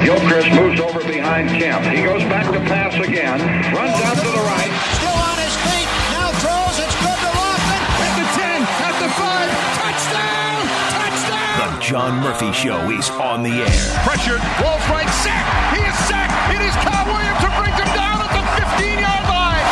Gilchrist moves over behind Kemp. He goes back to pass again. Runs out to the right. Still on his feet. Now throws. It's good to Lofton. At the 10. At the 5. Touchdown. Touchdown. The John Murphy Show is on the air. Pressured. Rolls right. Sacked. He is sacked. It is Kyle Williams who brings him down at the 15-yard line.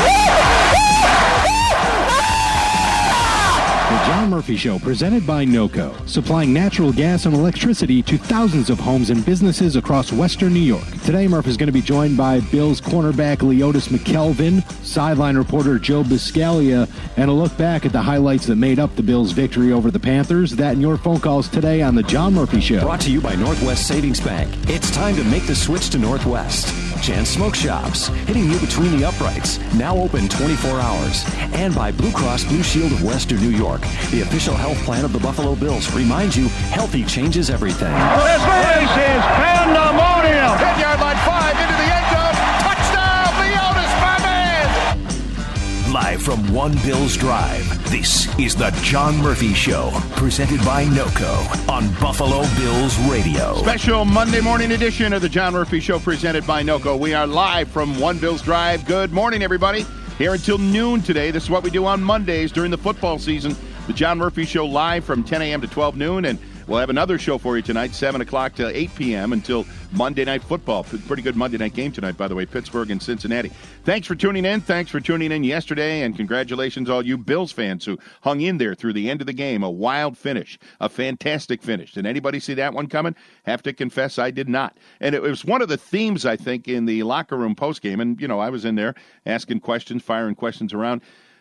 The John Murphy Show, presented by NOCO, supplying natural gas and electricity to thousands of homes and businesses across western New York. Today, Murph is going to be joined by Bills cornerback Leotis McKelvin, sideline reporter Joe Biscaglia, and a look back at the highlights that made up the Bills' victory over the Panthers. That and your phone calls today on The John Murphy Show. Brought to you by Northwest Savings Bank. It's time to make the switch to Northwest. Chance Smoke Shops, hitting you between the uprights, now open 24 hours. And by Blue Cross Blue Shield of Western New York, the official health plan of the Buffalo Bills, reminds you healthy changes everything. This place is pandemonium. 10-yard line, 5 into the end zone. Touchdown, Leotis, my man. Live from One Bills Drive, this is the John Murphy Show, presented by NOCO on Buffalo Bills Radio. Special Monday morning edition of the John Murphy Show, presented by NOCO. We are live from One Bills Drive. Good morning, everybody. Here until noon today. This is what we do on Mondays during the football season. The John Murphy Show live from 10 a.m. to 12 noon, and we'll have another show for you tonight, 7 o'clock to 8 p.m. until Monday Night Football. Pretty good Monday night game tonight, by the way, Pittsburgh and Cincinnati. Thanks for tuning in. Thanks for tuning in yesterday, and congratulations all you Bills fans who hung in there through the end of the game. A wild finish, a fantastic finish. Did anybody see that one coming? Have to confess I did not. And it was one of the themes, I think, in the locker room postgame, and, you know, I was in there asking questions, firing questions around.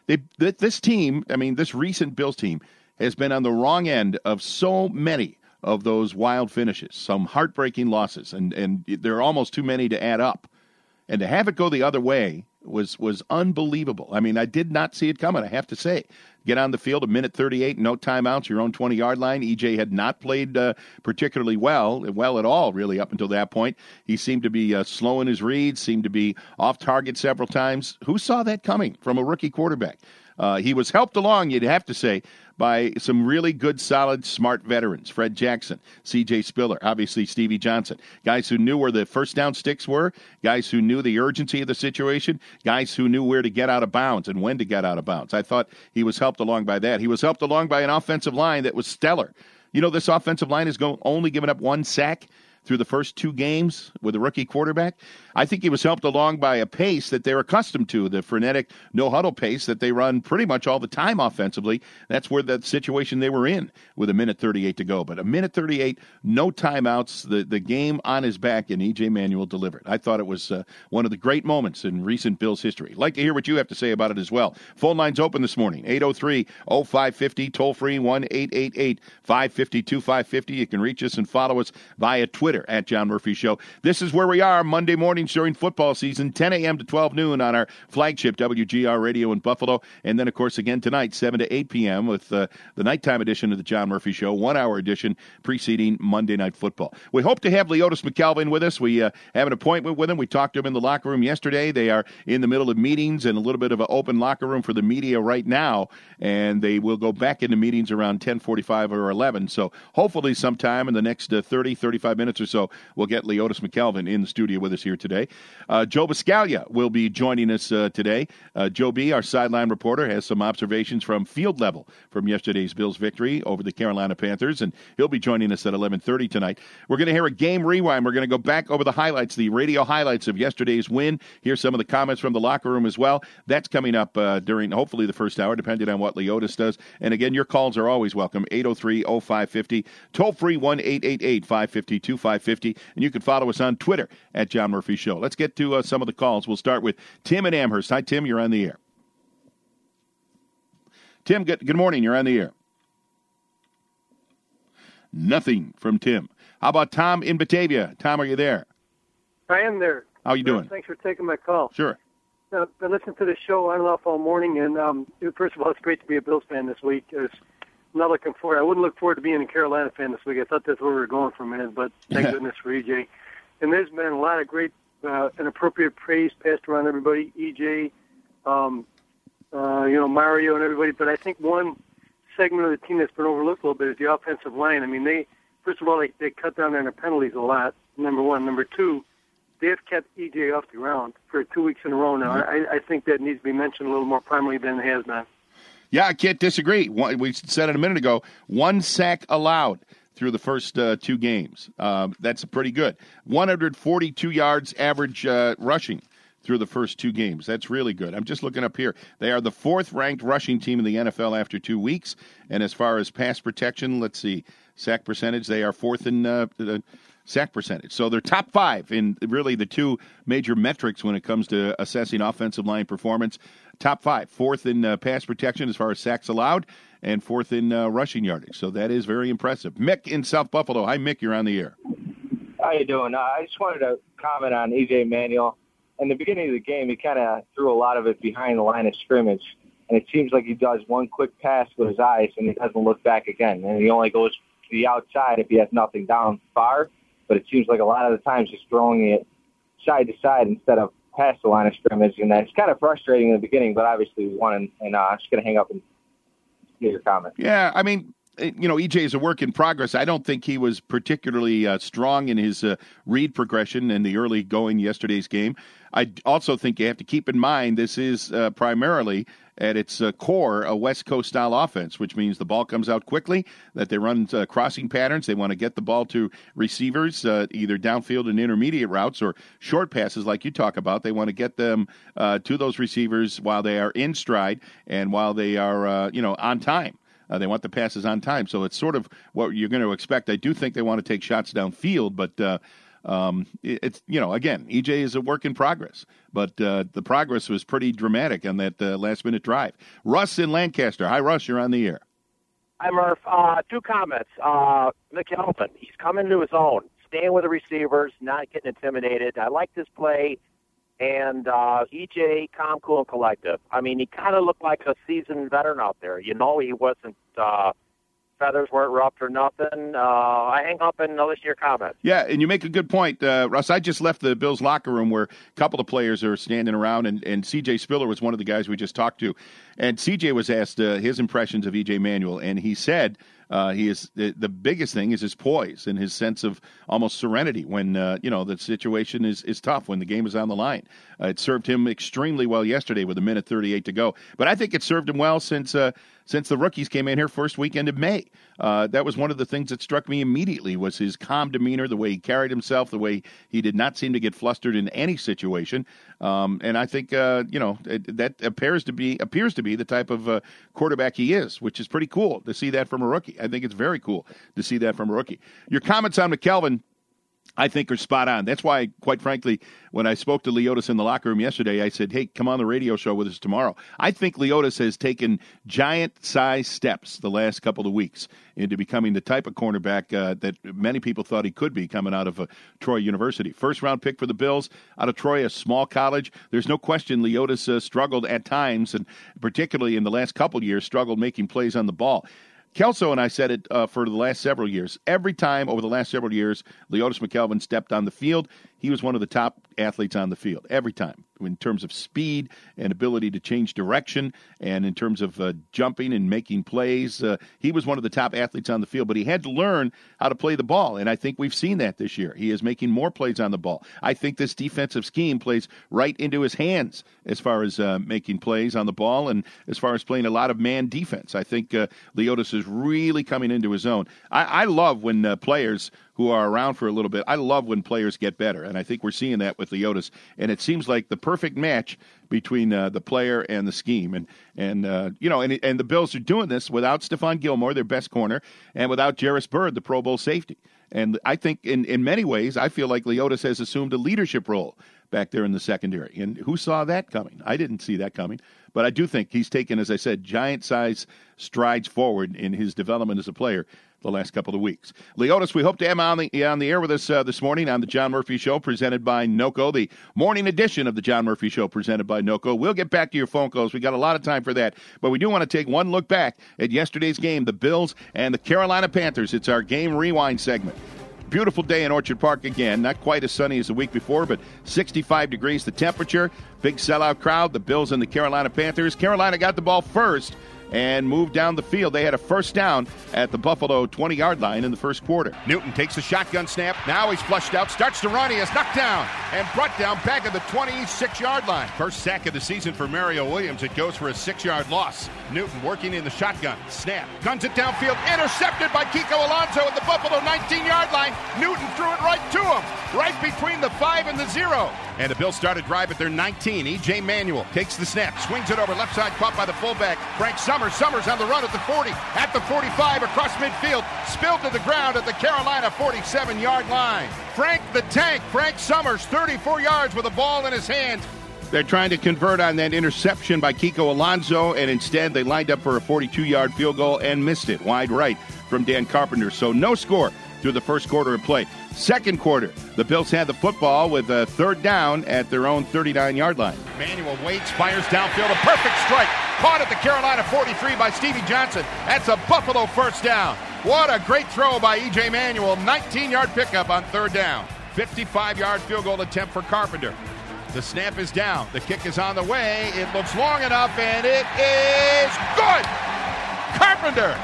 This team, I mean, this recent Bills team, has been on the wrong end of so many of those wild finishes, some heartbreaking losses, and there are almost too many to add up. And to have it go the other way was unbelievable. I mean, I did not see it coming, I have to say. Get on the field, 1:38, no timeouts, your own 20-yard line. EJ had not played particularly well at all, really, up until that point. He seemed to be slow in his reads, seemed to be off target several times. Who saw that coming from a rookie quarterback? He was helped along, you'd have to say, by some really good, solid, smart veterans. Fred Jackson, C.J. Spiller, obviously Stevie Johnson. Guys who knew where the first down sticks were, guys who knew the urgency of the situation, guys who knew where to get out of bounds and when to get out of bounds. I thought he was helped along by that. He was helped along by an offensive line that was stellar. You know, this offensive line has only given up one sack through the first two games with a rookie quarterback. I think he was helped along by a pace that they're accustomed to, the frenetic no-huddle pace that they run pretty much all the time offensively. That's where that situation they were in with 1:38 to go. But 1:38, no timeouts, the game on his back, and E.J. Manuel delivered. I thought it was one of the great moments in recent Bills history. Like to hear what you have to say about it as well. Phone lines open this morning, 803-0550, toll-free, 1-888-550-2550. You can reach us and follow us via Twitter at John Murphy Show. This is where we are Monday mornings during football season, 10 a.m. to 12 noon on our flagship WGR Radio in Buffalo. And then, of course, again tonight, 7 to 8 p.m. with the nighttime edition of the John Murphy Show, 1 hour edition preceding Monday Night Football. We hope to have Leotis McKelvin with us. We have an appointment with him. We talked to him in the locker room yesterday. They are in the middle of meetings and a little bit of an open locker room for the media right now. And they will go back into meetings around 10:45 or 11. So hopefully sometime in the next 30, 35 minutes or so, we'll get Leotis McKelvin in the studio with us here today. Joe Biscaglia will be joining us today. Joe B., our sideline reporter, has some observations from field level from yesterday's Bills victory over the Carolina Panthers, and he'll be joining us at 11:30 tonight. We're going to hear a game rewind. We're going to go back over the highlights, the radio highlights of yesterday's win. Hear some of the comments from the locker room as well. That's coming up during, hopefully, the first hour, depending on what Leotis does. And again, your calls are always welcome, 803-0550, toll-free 1-888-550-2550, and you can follow us on Twitter at John Murphy Show. Let's get to some of the calls. We'll start with Tim in Amherst. Hi, Tim. You're on the air. Tim, good morning. You're on the air. Nothing from Tim. How about Tom in Batavia? Tom, are you there? I am there. How are you doing? Thanks for taking my call. Sure. I've been listening to the show on and off all morning, and first of all, it's great to be a Bills fan this week. I'm not looking forward. I wouldn't look forward to being a Carolina fan this week. I thought that's where we were going for a minute, but thank goodness for EJ. And there's been a lot of great and appropriate praise passed around everybody, EJ, Mario and everybody. But I think one segment of the team that's been overlooked a little bit is the offensive line. I mean, first of all, they cut down on their penalties a lot. number one. Number two, they have kept EJ off the ground for 2 weeks in a row now. I think that needs to be mentioned a little more prominently than it has been. Yeah, I can't disagree. We said it a minute ago, 1 sack allowed through the first 2 games. That's pretty good. 142 yards average rushing through the first 2 games. That's really good. I'm just looking up here. They are the 4th-ranked rushing team in the NFL after 2 weeks. And as far as pass protection, let's see, sack percentage, they are 4th in sack percentage. So they're top 5 in really the 2 major metrics when it comes to assessing offensive line performance. Top 5, 4th in pass protection as far as sacks allowed, and 4th in rushing yardage. So that is very impressive. Mick in South Buffalo. Hi, Mick. You're on the air. How you doing? I just wanted to comment on EJ Manuel. In the beginning of the game, he kind of threw a lot of it behind the line of scrimmage, and it seems like he does one quick pass with his eyes, and he doesn't look back again. And he only goes to the outside if he has nothing down far. But it seems like a lot of the times he's throwing it side to side instead of past the line of scrimmage, and that's kind of frustrating in the beginning, but obviously we won, and I'm just going to hang up and get your comment. Yeah, I mean, EJ is a work in progress. I don't think he was particularly strong in his read progression in the early going yesterday's game. I also think you have to keep in mind this is primarily at its core a West Coast-style offense, which means the ball comes out quickly, that they run crossing patterns. They want to get the ball to receivers, either downfield and intermediate routes or short passes like you talk about. They want to get them to those receivers while they are in stride and while they are, on time. They want the passes on time. So it's sort of what you're going to expect. I do think they want to take shots downfield, but it's, again, EJ is a work in progress, but the progress was pretty dramatic on that last-minute drive. Russ in Lancaster. Hi, Russ. You're on the air. Hi, Murph. 2 comments. McKelvin, he's coming into his own, staying with the receivers, not getting intimidated. I like this play. And EJ, calm, cool, and collective. I mean, he kind of looked like a seasoned veteran out there. He wasn't feathers weren't ruffled or nothing. I hang up and listen to your comments. Yeah, and you make a good point, Russ. I just left the Bills locker room where a couple of players are standing around, and C.J. Spiller was one of the guys we just talked to. And C.J. was asked his impressions of E.J. Manuel, and he said he is the biggest thing is his poise and his sense of almost serenity when the situation is tough, when the game is on the line. It served him extremely well yesterday with 1:38 to go. But I think it served him well since the rookies came in here first weekend of May. That was one of the things that struck me immediately was his calm demeanor, the way he carried himself, the way he did not seem to get flustered in any situation. And I think that appears to be the type of quarterback he is, which is pretty cool to see that from a rookie. I think it's very cool to see that from a rookie. Your comments on McKelvin, I think, are spot on. That's why, quite frankly, when I spoke to Leotis in the locker room yesterday, I said, hey, come on the radio show with us tomorrow. I think Leotis has taken giant-sized steps the last couple of weeks into becoming the type of cornerback that many people thought he could be coming out of Troy University. First-round pick for the Bills out of Troy, a small college. There's no question Leotis struggled at times, and particularly in the last couple of years, struggled making plays on the ball. Kelso and I said it for the last several years. Every time over the last several years, Leotis McKelvin stepped on the field, he was one of the top athletes on the field. Every time, in terms of speed and ability to change direction, and in terms of jumping and making plays, he was one of the top athletes on the field. But he had to learn how to play the ball, and I think we've seen that this year. He is making more plays on the ball. I think this defensive scheme plays right into his hands as far as making plays on the ball and as far as playing a lot of man defense. I think Leotis is really coming into his own. I love when players who are around for a little bit, I love when players get better, and I think we're seeing that with Leotis. And it seems like the perfect match between the player and the scheme. And the Bills are doing this without Stephon Gilmore, their best corner, and without Jarris Byrd, the Pro Bowl safety. And I think in many ways, I feel like Leotis has assumed a leadership role back there in the secondary. And who saw that coming? I didn't see that coming. But I do think he's taken, as I said, giant-size strides forward in his development as a player the last couple of weeks. Leotis, we hope to have him on the air with us this morning on the John Murphy Show presented by NOCO, the morning edition of the John Murphy Show presented by NOCO. We'll get back to your phone calls. We got a lot of time for that. But we do want to take one look back at yesterday's game, the Bills and the Carolina Panthers. It's our game rewind segment. Beautiful day in Orchard Park again. Not quite as sunny as the week before, but 65 degrees the temperature. Big sellout crowd, the Bills and the Carolina Panthers. Carolina got the ball first, and moved down the field. They had a first down at the Buffalo 20-yard line in the first quarter. Newton takes a shotgun snap. Now he's flushed out, starts to run. He is knocked down and brought down back at the 26-yard line. First sack of the season for Mario Williams. It goes for a 6-yard loss. Newton working in the shotgun. Snap. Guns it downfield. Intercepted by Kiko Alonso at the Buffalo 19-yard line. Newton threw it right to him, right between the 5 and the 0. And the Bills start a drive at their 19. E.J. Manuel takes the snap, swings it over left side, caught by the fullback, Frank Summers. Summers on the run at the 40, at the 45, across midfield, spilled to the ground at the Carolina 47-yard line. Frank the Tank, Frank Summers, 34 yards with a ball in his hands. They're trying to convert on that interception by Kiko Alonso, and instead they lined up for a 42-yard field goal and missed it wide right from Dan Carpenter. So no score through the first quarter of play. Second quarter, the Bills had the football with a third down at their own 39-yard line. Manuel waits, fires downfield, a perfect strike. Caught at the Carolina 43 by Stevie Johnson. That's a Buffalo first down. What a great throw by E.J. Manuel. 19-yard pickup on third down. 55-yard field goal attempt for Carpenter. The snap is down. The kick is on the way. It looks long enough, and it is good. Carpenter.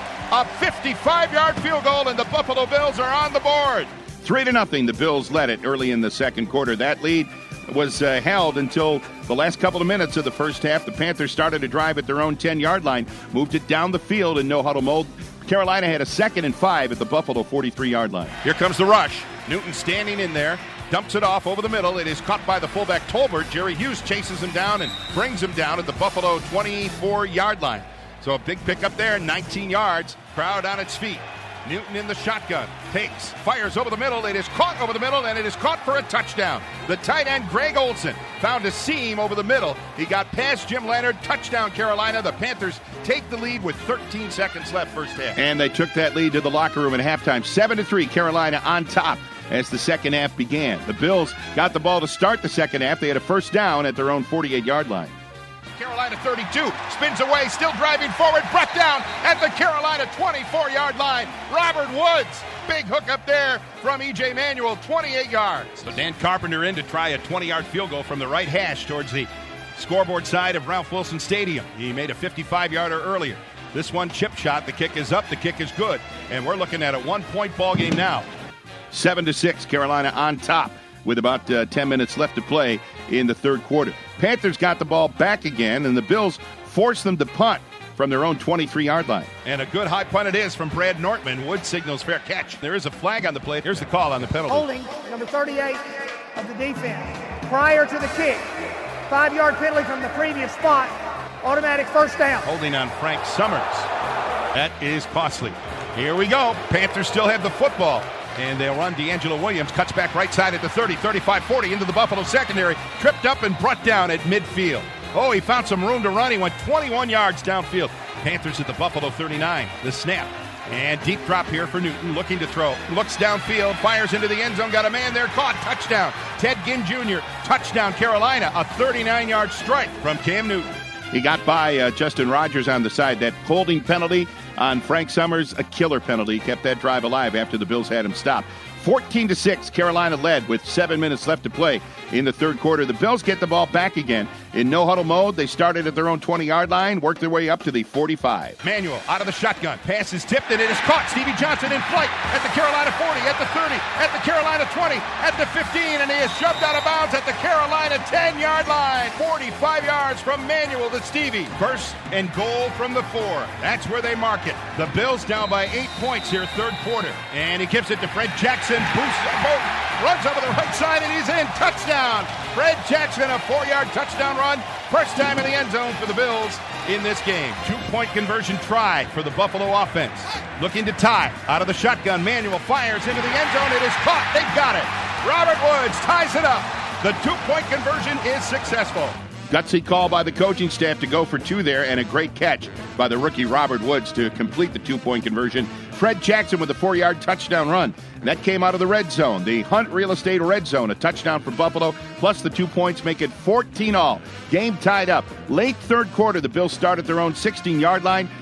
A 55-yard field goal, and the Buffalo Bills are on the board. 3-0, the Bills led it early in the second quarter. That lead was held until the last couple of minutes of the first half. The Panthers started a drive at their own 10-yard line, moved it down the field in no-huddle mode. Carolina had a 2nd and 5 at the Buffalo 43-yard line. Here comes the rush. Newton standing in there, dumps it off over the middle. It is caught by the fullback Tolbert. Jerry Hughes chases him down and brings him down at the Buffalo 24-yard line. So a big pickup there, 19 yards. Crowd on its feet. Newton in the shotgun. Takes, fires over the middle. It is caught over the middle, and it is caught for a touchdown. The tight end, Greg Olsen, found a seam over the middle. He got past Jim Leonard. Touchdown, Carolina. The Panthers take the lead with 13 seconds left first half. And they took that lead to the locker room at halftime. 7-3, Carolina on top as the second half began. The Bills got the ball to start the second half. They had a first down at their own 48-yard line. Carolina 32, spins away, still driving forward, brought down at the Carolina 24-yard line. Robert Woods, big hook up there from E.J. Manuel, 28 yards. So Dan Carpenter in to try a 20-yard field goal from the right hash towards the scoreboard side of Ralph Wilson Stadium. He made a 55-yarder earlier. This one chip shot, the kick is up, the kick is good, and we're looking at a one-point ball game now. 7-6, Carolina on top with about 10 minutes left to play in the third quarter. Panthers got the ball back again, and the Bills forced them to punt from their own 23-yard line. And a good high punt it is from Brad Nortman. Wood signals fair catch. There is a flag on the play. Here's the call on the penalty. Holding number 38 of the defense. Prior to the kick, 5-yard penalty from the previous spot. Automatic first down. Holding on Frank Summers. That is costly. Here we go. Panthers still have the football. And they'll run. D'Angelo Williams cuts back right side at the 30, 35, 40 into the Buffalo secondary. Tripped up and brought down at midfield. Oh, he found some room to run. He went 21 yards downfield. Panthers at the Buffalo 39. The snap. And deep drop here for Newton, looking to throw. Looks downfield, fires into the end zone. Got a man there, caught. Touchdown. Ted Ginn Jr. Touchdown, Carolina. A 39-yard strike from Cam Newton. He got by Justin Rogers on the side. That holding penalty on Frank Summers, a killer penalty. Kept that drive alive after the Bills had him stopped. 14-6, Carolina led with 7 minutes left to play in the third quarter. The Bills get the ball back again. In no-huddle mode, they started at their own 20-yard line, worked their way up to the 45. Manuel out of the shotgun. Pass is tipped, and it is caught. Stevie Johnson in flight at the Carolina 40, at the 30, at the Carolina 20, at the 15, and he is shoved out of bounds at the Carolina 10-yard line. 45 yards from Manuel to Stevie. First and goal from the 4. That's where they mark it. The Bills down by 8 points here, third quarter. And he gives it to Fred Jackson. Runs over the right side, and he's in. Touchdown. Fred Jackson, a 4-yard touchdown run. First time in the end zone for the Bills in this game. 2-point conversion try for the Buffalo offense. Looking to tie. Out of the shotgun, Manuel fires into the end zone. It is caught. They got it. Robert Woods ties it up. The 2-point conversion is successful. Gutsy call by the coaching staff to go for 2 there, and a great catch by the rookie Robert Woods to complete the 2-point conversion. Fred Jackson with a 4-yard touchdown run. And that came out of the red zone, the Hunt Real Estate red zone. A touchdown for Buffalo, plus the 2 points make it 14-all. Game tied up. Late third quarter, the Bills start at their own 16-yard line.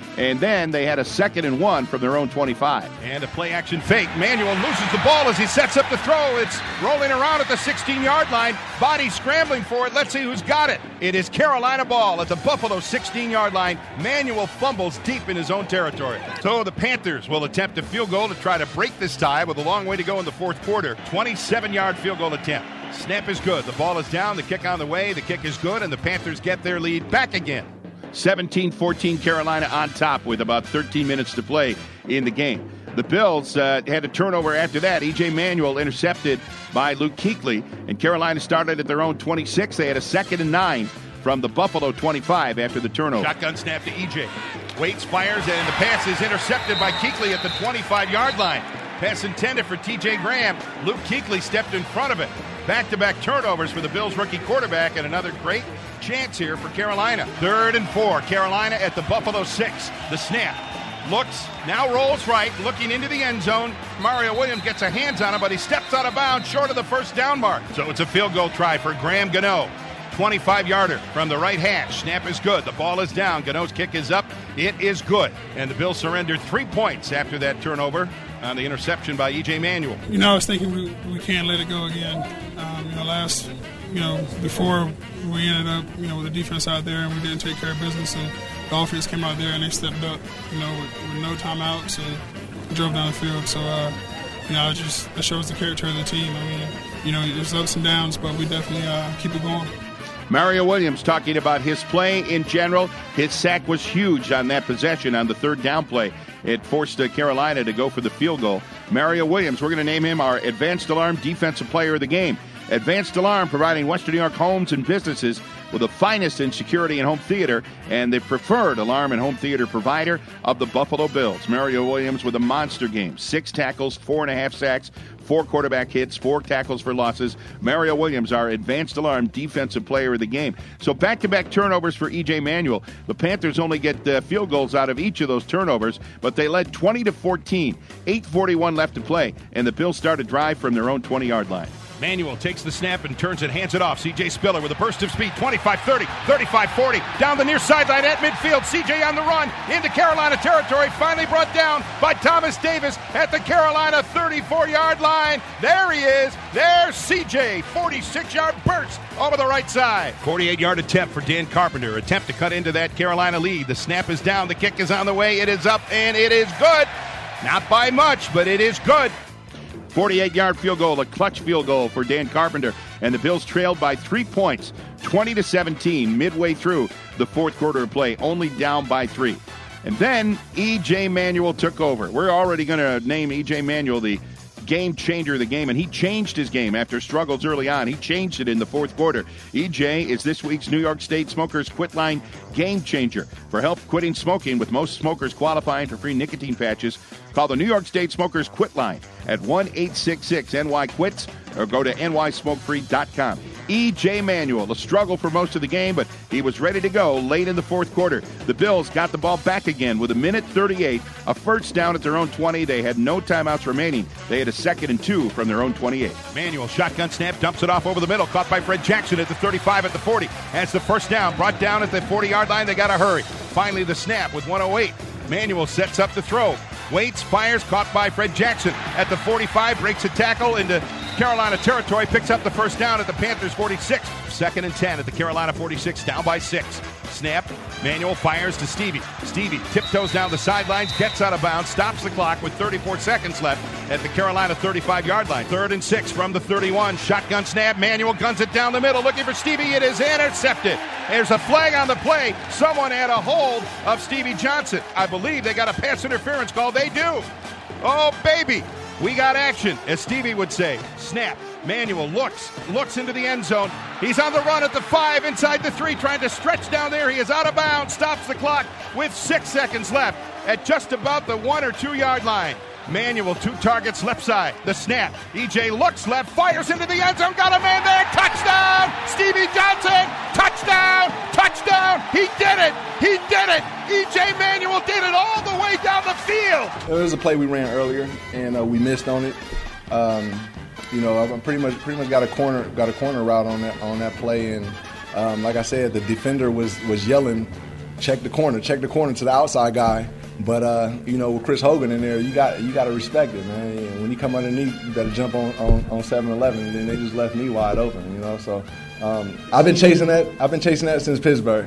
And then they had a 2nd and 1 from their own 25. And a play-action fake. Manuel loses the ball as he sets up the throw. It's rolling around at the 16-yard line. Body scrambling for it. Let's see who's got it. It is Carolina ball at the Buffalo 16-yard line. Manuel fumbles deep in his own territory. So the Panthers will attempt a field goal to try to break this tie with a long way to go in the fourth quarter. 27-yard field goal attempt. Snap is good. The ball is down. The kick on the way. The kick is good, and the Panthers get their lead back again. 17-14 Carolina on top with about 13 minutes to play in the game. The Bills had a turnover after that. E.J. Manuel intercepted by Luke Kuechly, and Carolina started at their own 26. They had a 2nd and 9 from the Buffalo 25 after the turnover. Shotgun snap to E.J. Waits, fires, and the pass is intercepted by Kuechly at the 25-yard line. Pass intended for T.J. Graham. Luke Kuechly stepped in front of it. Back-to-back turnovers for the Bills rookie quarterback, and another great chance here for Carolina. 3rd and 4. Carolina at the Buffalo 6. The snap. Looks, now rolls right, looking into the end zone. Mario Williams gets a hands on him, but he steps out of bounds short of the first down mark. So it's a field goal try for Graham Gano. 25-yarder from the right hash. Snap is good. The ball is down. Gano's kick is up. It is good. And the Bills surrendered 3 points after that turnover on the interception by E.J. Manuel. I was thinking we can't let it go again. Before we ended up, with the defense out there and we didn't take care of business, and the offense came out there and they stepped up, with no timeouts and drove down the field. So, it shows the character of the team. There's ups and downs, but we definitely keep it going. Mario Williams talking about his play in general. His sack was huge on that possession on the 3rd down play. It forced Carolina to go for the field goal. Mario Williams, we're going to name him our Advanced Alarm Defensive Player of the Game. Advanced Alarm, providing Western New York homes and businesses with the finest in security and home theater, and the preferred alarm and home theater provider of the Buffalo Bills. Mario Williams with a monster game. 6 tackles, 4.5 sacks, 4 quarterback hits, 4 tackles for losses. Mario Williams, our Advanced Alarm Defensive Player of the Game. So back-to-back turnovers for E.J. Manuel. The Panthers only get field goals out of each of those turnovers, but they led 20-14. 8:41 left to play, and the Bills start a drive from their own 20-yard line. Manuel takes the snap and turns it, hands it off. C.J. Spiller with a burst of speed, 25-30, 35-40, down the near sideline at midfield. C.J. on the run into Carolina territory, finally brought down by Thomas Davis at the Carolina 34-yard line. There he is. There's C.J. 46-yard burst over the right side. 48-yard attempt for Dan Carpenter. Attempt to cut into that Carolina lead. The snap is down. The kick is on the way. It is up, and it is good. Not by much, but it is good. 48-yard field goal, a clutch field goal for Dan Carpenter. And the Bills trailed by 3 points, 20-17, midway through the fourth quarter of play, only down by 3. And then E.J. Manuel took over. We're already going to name E.J. Manuel the game changer of the game, and he changed his game after struggles early on. He changed it in the fourth quarter. E.J. is this week's New York State Smokers Quit Line game changer. For help quitting smoking, with most smokers qualifying for free nicotine patches, call the New York State Smokers Quit Line at 1-866-NY-QUITS or go to nysmokefree.com. E.J. Manuel, a struggle for most of the game, but he was ready to go late in the fourth quarter. The Bills got the ball back again with 1:38, a first down at their own 20. They had no timeouts remaining. They had a 2nd and 2 from their own 28. Manuel, shotgun snap, dumps it off over the middle, caught by Fred Jackson at the 35, at the 40. Has the first down, brought down at the 40-yard line. They got to hurry. Finally, the snap with 1:08. Manuel sets up the throw. Waits, fires, caught by Fred Jackson at the 45, breaks a tackle into Carolina territory, picks up the first down at the Panthers 46. 2nd and 10 at the Carolina 46, down by 6. Snap, Manuel fires to Stevie. Stevie tiptoes down the sidelines, gets out of bounds, stops the clock with 34 seconds left at the Carolina 35-yard line. 3rd and 6 from the 31. Shotgun snap, Manuel guns it down the middle, looking for Stevie. It is intercepted. There's a flag on the play. Someone had a hold of Stevie Johnson. I believe they got a pass interference call. They do. Oh, baby. We got action, as Stevie would say. Snap. Manuel looks into the end zone. He's on the run at the 5, inside the 3, trying to stretch down there. He is out of bounds, stops the clock with 6 seconds left at just about the 1 or 2 yard line. Manuel, 2 targets left side. The snap. E.J. looks left, fires into the end zone. Got a man there. Touchdown! Stevie Johnson! Touchdown! Touchdown! He did it! He did it! E.J. Manuel did it all the way down the field! There was a play we ran earlier, and we missed on it. I pretty much got a corner route on that play, and like I said, the defender was yelling check the corner to the outside guy. But with Chris Hogan in there, you got to respect it, man. And when you come underneath, you better jump on 7-11. And then they just left me wide open, So I've been chasing that. I've been chasing that since Pittsburgh.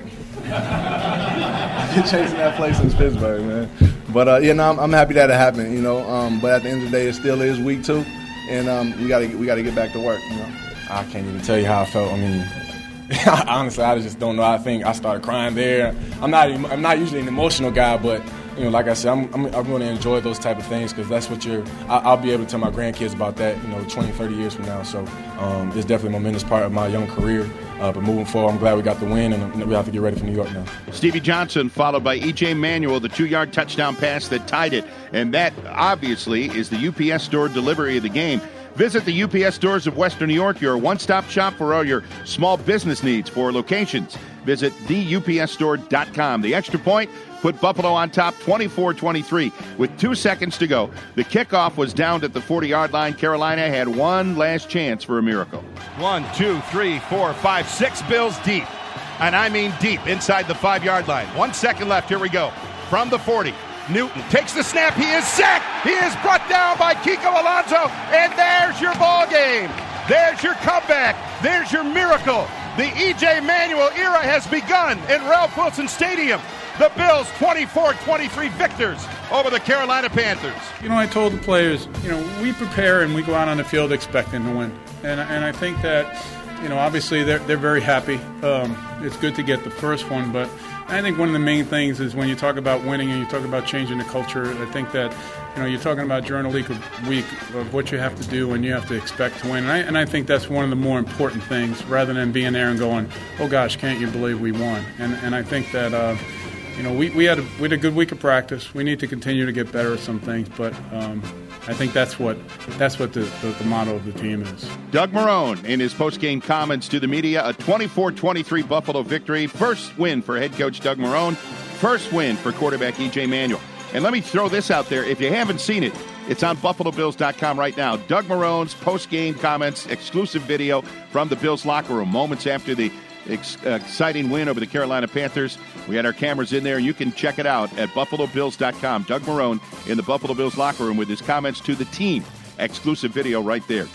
I've been chasing that play since Pittsburgh, man. But I'm happy that it happened, But at the end of the day, it still is week 2, and we gotta get back to work, I can't even tell you how I felt. I mean, honestly, I just don't know. I think I started crying there. I'm not usually an emotional guy, but like I said, I'm going to enjoy those type of things because that's what I'll be able to tell my grandkids about that, 20, 30 years from now. So it's definitely a momentous part of my young career. But moving forward, I'm glad we got the win, and we have to get ready for New York now. Stevie Johnson followed by E.J. Manuel, the 2-yard touchdown pass that tied it. And that, obviously, is the UPS Store delivery of the game. Visit the UPS stores of Western New York, your one-stop shop for all your small business needs. For locations, visit theupsstore.com. The extra point put Buffalo on top 24-23 with 2 seconds to go. The kickoff was downed at the 40-yard line. Carolina had one last chance for a miracle. 1, 2, 3, 4, 5, 6 Bills deep. And I mean deep inside the 5-yard line. 1 second left. Here we go. From the 40. Newton takes the snap. He is sacked. He is brought down by Kiko Alonso. And there's your ball game. There's your comeback. There's your miracle. The E.J. Manuel era has begun in Ralph Wilson Stadium. The Bills 24-23 victors over the Carolina Panthers. I told the players, we prepare and we go out on the field expecting to win. And I think that, obviously they're very happy. It's good to get the first one, but I think one of the main things is when you talk about winning and you talk about changing the culture, I think that, you're talking about during a week of what you have to do and you have to expect to win. And I think that's one of the more important things rather than being there and going, oh gosh, can't you believe we won? And I think that, we had a good week of practice. We need to continue to get better at some things, but I think that's what the motto of the team is. Doug Marrone in his post-game comments to the media, a 24-23 Buffalo victory. First win for head coach Doug Marrone. First win for quarterback E.J. Manuel. And let me throw this out there. If you haven't seen it, it's on BuffaloBills.com right now. Doug Marrone's post-game comments, exclusive video from the Bills locker room, moments after the exciting win over the Carolina Panthers. We had our cameras in there, and you can check it out at BuffaloBills.com. Doug Marrone in the Buffalo Bills locker room with his comments to the team. Exclusive video right there.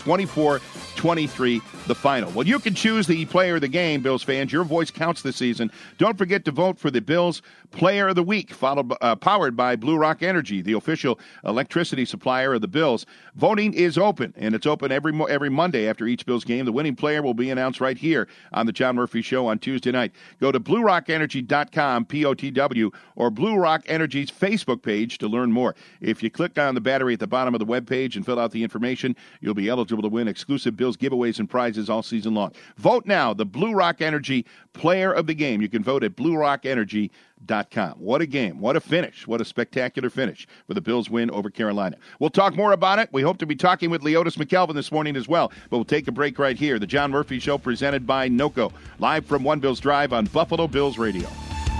24-23, the final. Well, you can choose the player of the game, Bills fans. Your voice counts this season. Don't forget to vote for the Bills Player of the Week, powered by Blue Rock Energy, the official electricity supplier of the Bills. Voting is open, and it's open every Monday after each Bills game. The winning player will be announced right here on the John Murphy Show on Tuesday night. Go to BlueRockEnergy.com, POTW, or Blue Rock Energy's Facebook page to learn more. If you click on the battery at the bottom of the webpage and fill out the information, you'll be eligible to win exclusive Bills giveaways and prizes all season long. Vote now, the Blue Rock Energy Player of the Game. You can vote at BlueRockEnergy.com. What a game. What a finish. What a spectacular finish for the Bills win over Carolina. We'll talk more about it. We hope to be talking with Leotis McKelvin this morning as well, but we'll take a break right here. The John Murphy Show presented by NOCO, live from One Bills Drive on Buffalo Bills Radio.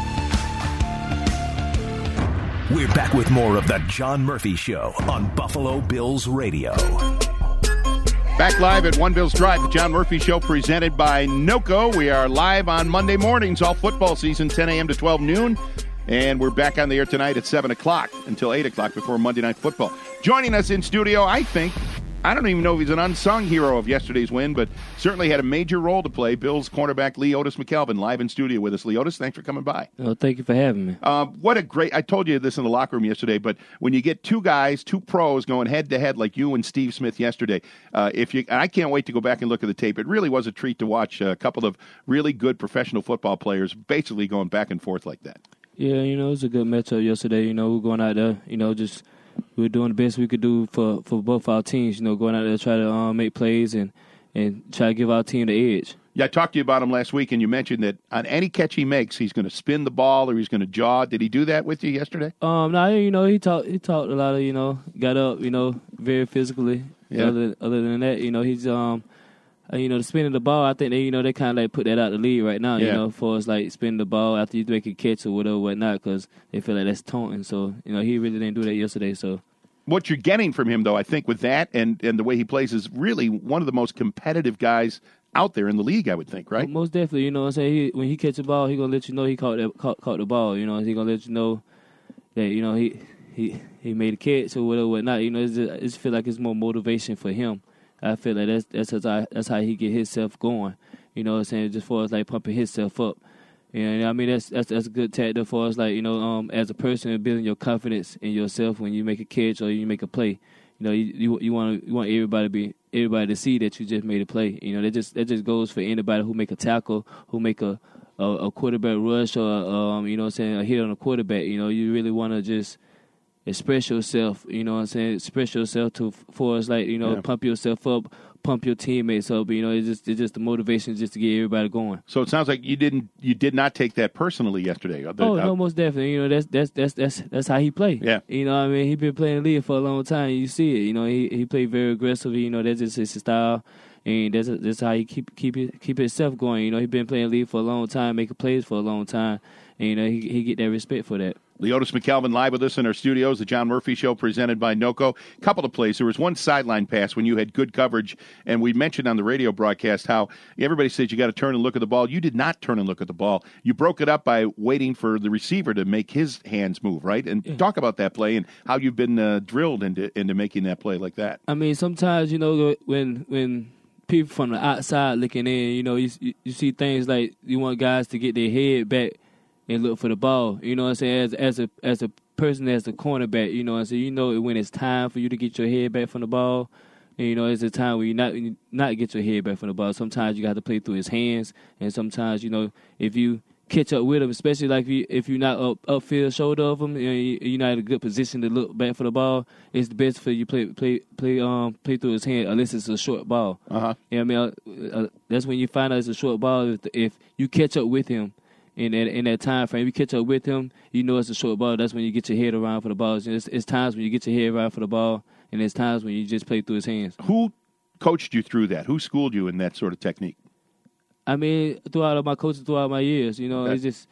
We're back with more of the John Murphy Show on Buffalo Bills Radio. Back live at One Bills Drive, the John Murphy Show presented by NOCO. We are live on Monday mornings, all football season, 10 a.m. to 12 noon. And we're back on the air tonight at 7 o'clock until 8 o'clock before Monday Night Football. Joining us in studio, I don't even know if he's an unsung hero of yesterday's win, but certainly had a major role to play. Bills cornerback Leotis McKelvin live in studio with us. Leotis, thanks for coming by. Oh, thank you for having me. What a great – I told you this in the locker room yesterday, but when you get two guys, two pros going head-to-head like you and Steve Smith yesterday, I can't wait to go back and look at the tape. It really was a treat to watch a couple of really good professional football players basically going back and forth like that. Yeah, it was a good matchup yesterday. We're going out there, we were doing the best we could do for both our teams, going out there to try to make plays and try to give our team the edge. Yeah, I talked to you about him last week, and you mentioned that on any catch he makes, he's going to spin the ball or he's going to jaw. Did he do that with you yesterday? No, he talked a lot of, got up, very physically. Yeah. Other than that, he's the spinning the ball, I think they kind of put that out the lead right now, for us spinning the ball after you make a catch or whatnot, because they feel like that's taunting. So, he really didn't do that yesterday. So, what you're getting from him, though, I think with that and the way he plays is really one of the most competitive guys out there in the league, I would think, right? Most definitely. You know what I'm saying? When he catch the ball, he going to let you know he caught the ball. You know, he going to let you know that, you know, he made a catch or whatnot. You know, it just feel like it's more motivation for him. I feel like that's how he get himself going. You know what I'm saying? Just for us, like, pumping himself up. And I mean, that's a good tactic for us, like, you know, as a person, building your confidence in yourself when you make a catch or you make a play. You know, you want everybody to see that you just made a play. You know, that just goes for anybody who make a tackle, who make a quarterback rush, or you know what I'm saying, a hit on a quarterback. You know, you really want to just express yourself. You know what I'm saying? Express yourself for us, like, you know, pump yourself up, pump your teammates up. You know, it's just the motivation just to get everybody going. So it sounds like you did not take that personally yesterday. No, most definitely. You know, that's how he play. Yeah. You know what I mean? He been playing the league for a long time. You see it. You know, he played very aggressively. You know, that's just his style. And that's how he keep himself going. You know, he been playing the league for a long time, making plays for a long time. And, you know, he get that respect for that. Leotis McKelvin live with us in our studios, the John Murphy Show presented by NOCO. Couple of plays. There was one sideline pass when you had good coverage, and we mentioned on the radio broadcast how everybody says you got to turn and look at the ball. You did not turn and look at the ball. You broke it up by waiting for the receiver to make his hands move, right? And talk about that play and how you've been drilled into making that play like that. I mean, sometimes, you know, when people from the outside looking in, you know, you see things like you want guys to get their head back and look for the ball. You know what I'm saying? As a person that's a cornerback, you know what I'm saying? You know when it's time for you to get your head back from the ball. And, you know, it's a time where you not get your head back from the ball. Sometimes you got to play through his hands, and sometimes, you know, if you catch up with him, especially like if you're not upfield shoulder of him, you know, you're not in a good position to look back for the ball. It's the best for you play through his hand unless it's a short ball. Uh-huh. You know what I mean? That's when you find out it's a short ball. If you catch up with him in that time frame, you catch up with him, you know it's a short ball. That's when you get your head around for the ball. It's times when you get your head around for the ball, and it's times when you just play through his hands. Who coached you through that? Who schooled you in that sort of technique? I mean, throughout my coaches, throughout my years, you know, It's just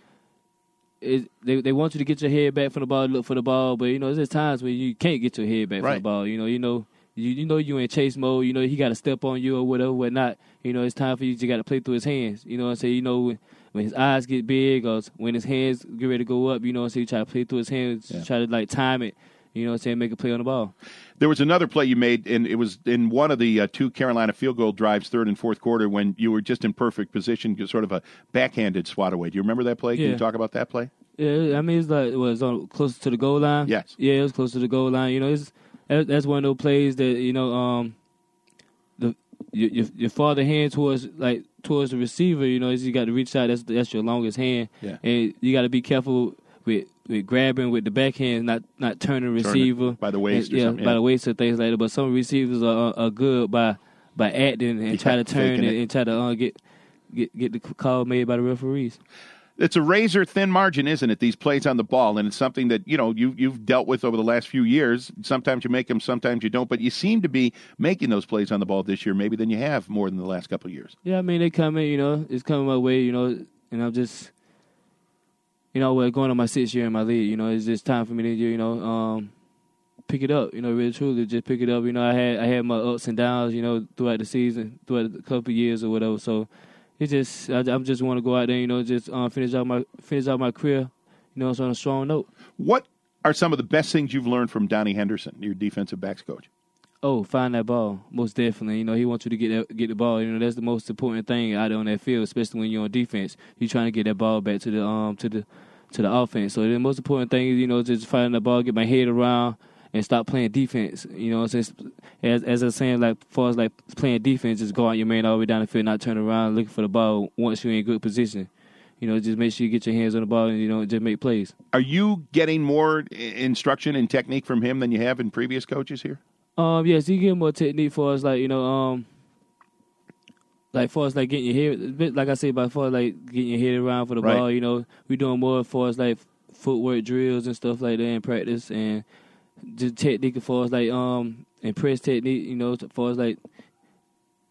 they want you to get your head back from the ball, look for the ball, but, you know, there's times where you can't get your head back from the ball. You know you in chase mode. You know he got to step on you or whatever, whatnot. You know it's time for you. You got to play through his hands. You know what I'm saying? You know when his eyes get big or when his hands get ready to go up. You know what I'm saying? You try to play through his hands, try to like time it. You know what I'm saying? Make a play on the ball. There was another play you made, and it was in one of the two Carolina field goal drives, third and fourth quarter, when you were just in perfect position, sort of a backhanded swat away. Do you remember that play? Can you talk about that play? Yeah, I mean, it was closer to the goal line. Yes. Yeah, it was close to the goal line. You know, that's one of those plays that, you know, your farther hand towards the receiver, you know, you got to reach out. That's your longest hand. Yeah. And you got to be careful with grabbing with the backhand, not turning receiver by the waist. By the waist or things like that. But some receivers are good by acting and try to turn it and try to get the call made by the referees. It's a razor-thin margin, isn't it, these plays on the ball? And it's something that, you know, you've dealt with over the last few years. Sometimes you make them, sometimes you don't. But you seem to be making those plays on the ball this year maybe than you have more than the last couple of years. Yeah, I mean, they come in, you know, it's coming my way, you know, and I'm just, you know, we're going on my 6th year in my league. You know, it's just time for me to, you know, pick it up, you know, really truly just pick it up. You know, I had my ups and downs, you know, throughout the season, throughout a couple of years or whatever. So it's just I just want to go out there, you know, just finish out my career, you know, on a strong note. What are some of the best things you've learned from Donnie Henderson, your defensive backs coach? Oh, find that ball, most definitely. You know, he wants you to get the ball. You know, that's the most important thing out there on that field, especially when you're on defense. You're trying to get that ball back to the offense. So the most important thing is, you know, just finding the ball, get my head around, and stop playing defense. You know, as I was saying, like, as far as like playing defense, just go out your man all the way down the field, not turn around looking for the ball once you're in good position. You know, just make sure you get your hands on the ball and, you know, just make plays. Are you getting more instruction and technique from him than you have in previous coaches here? Yes, he get more technique for us, like, you know, like for us, like getting your head, like I said, by far, like getting your head around for the ball. You know, we doing more for us, like footwork drills and stuff like that in practice, and just technique for us, like and press technique. You know, for us, like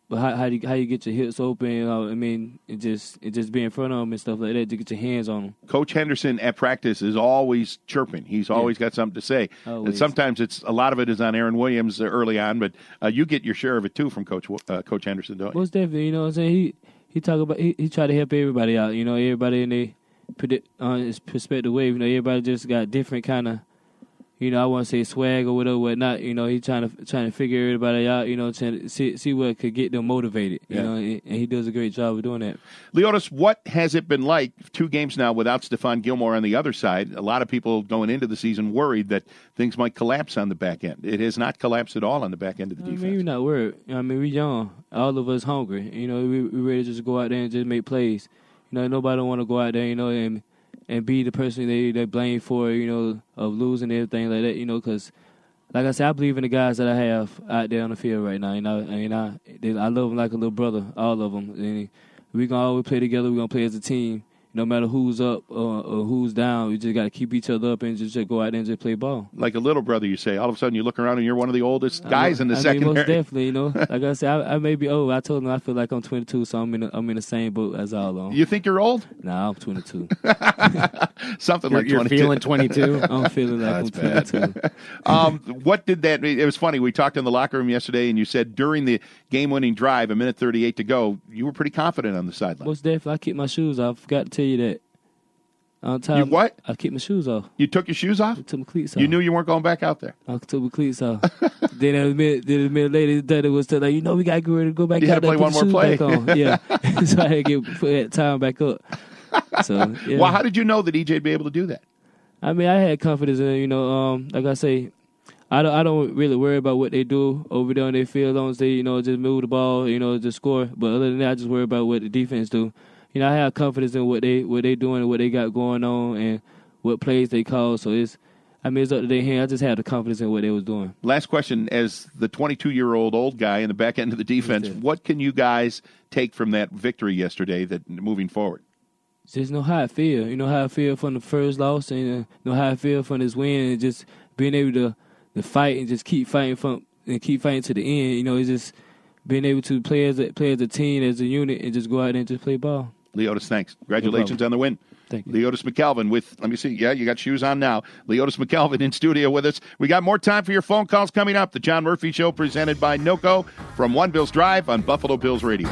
But how you get your hips open? I mean, it just be in front of them and stuff like that to get your hands on them. Coach Henderson at practice is always chirping. He's always got something to say. Always. And sometimes a lot of it is on Aaron Williams early on, but you get your share of it too from Coach Henderson, don't you? Most definitely. You know what I'm saying? He talk about he try to help everybody out. You know, everybody in their his perspective way. You know, everybody just got different kind of. You know, I want to say swag or whatever, whatnot. You know, he trying to figure everybody out. You know, trying to see what could get them motivated. You know, and he does a great job of doing that. Leotis, what has it been like? 2 games now without Stephon Gilmore on the other side. A lot of people going into the season worried that things might collapse on the back end. It has not collapsed at all on the back end of the defense. I mean, we're not worried. I mean, we're young. All of us hungry. You know, we ready to just go out there and just make plays. You know, nobody want to go out there. You know, and be the person they blame for, you know, of losing everything like that, you know, because, like I said, I believe in the guys that I have out there on the field right now. You know, I love them like a little brother, all of them. And we're going to always play together. We're going to play as a team. No matter who's up or who's down, we just got to keep each other up and just go out there and just play ball. Like a little brother, you say. All of a sudden, you look around and you're one of the oldest guys in the secondary. Most definitely, you know. Like I said, I may be old. I told them I feel like I'm 22, so I'm in the same boat as all of them. You think you're old? Nah, I'm 22. Something like 22. You're feeling 22? I'm feeling like I'm 22. What did that mean? It was funny. We talked in the locker room yesterday, and you said during the game-winning drive, 1:38 to go, you were pretty confident on the sideline. Most definitely. I keep my shoes off. I forgot to tell you that. You what? I keep my shoes off. You took your shoes off? I took my cleats off. You knew you weren't going back out there? I took my cleats off. then a minute later, Daddy was like, you know, we got to get ready to go back out there. You had to play one more play. Back on. Yeah. So I had to put that time back up. So, yeah. Well, how did you know that EJ would be able to do that? I mean, I had confidence in, you know, like I say, I don't really worry about what they do over there on their field. As long as they, you know, just move the ball, you know, just score. But other than that, I just worry about what the defense do. You know, I have confidence in what they doing and what they got going on and what plays they call. So it's up to their hand. I just had the confidence in what they was doing. Last question: as the 22-year-old old guy in the back end of the defense, what can you guys take from that victory yesterday? That moving forward, just know how I feel. You know how I feel from the first loss, and know how I feel from this win, and just being able to fight and just keep fighting to the end. You know, it's just being able to play as a team, as a unit, and just go out there and just play ball. Leotis, thanks. Congratulations on the win. Thank you. Leotis McKelvin with, let me see, yeah, you got shoes on now. Leotis McKelvin in studio with us. We got more time for your phone calls coming up. The John Murphy Show presented by NOCO from One Bills Drive on Buffalo Bills Radio.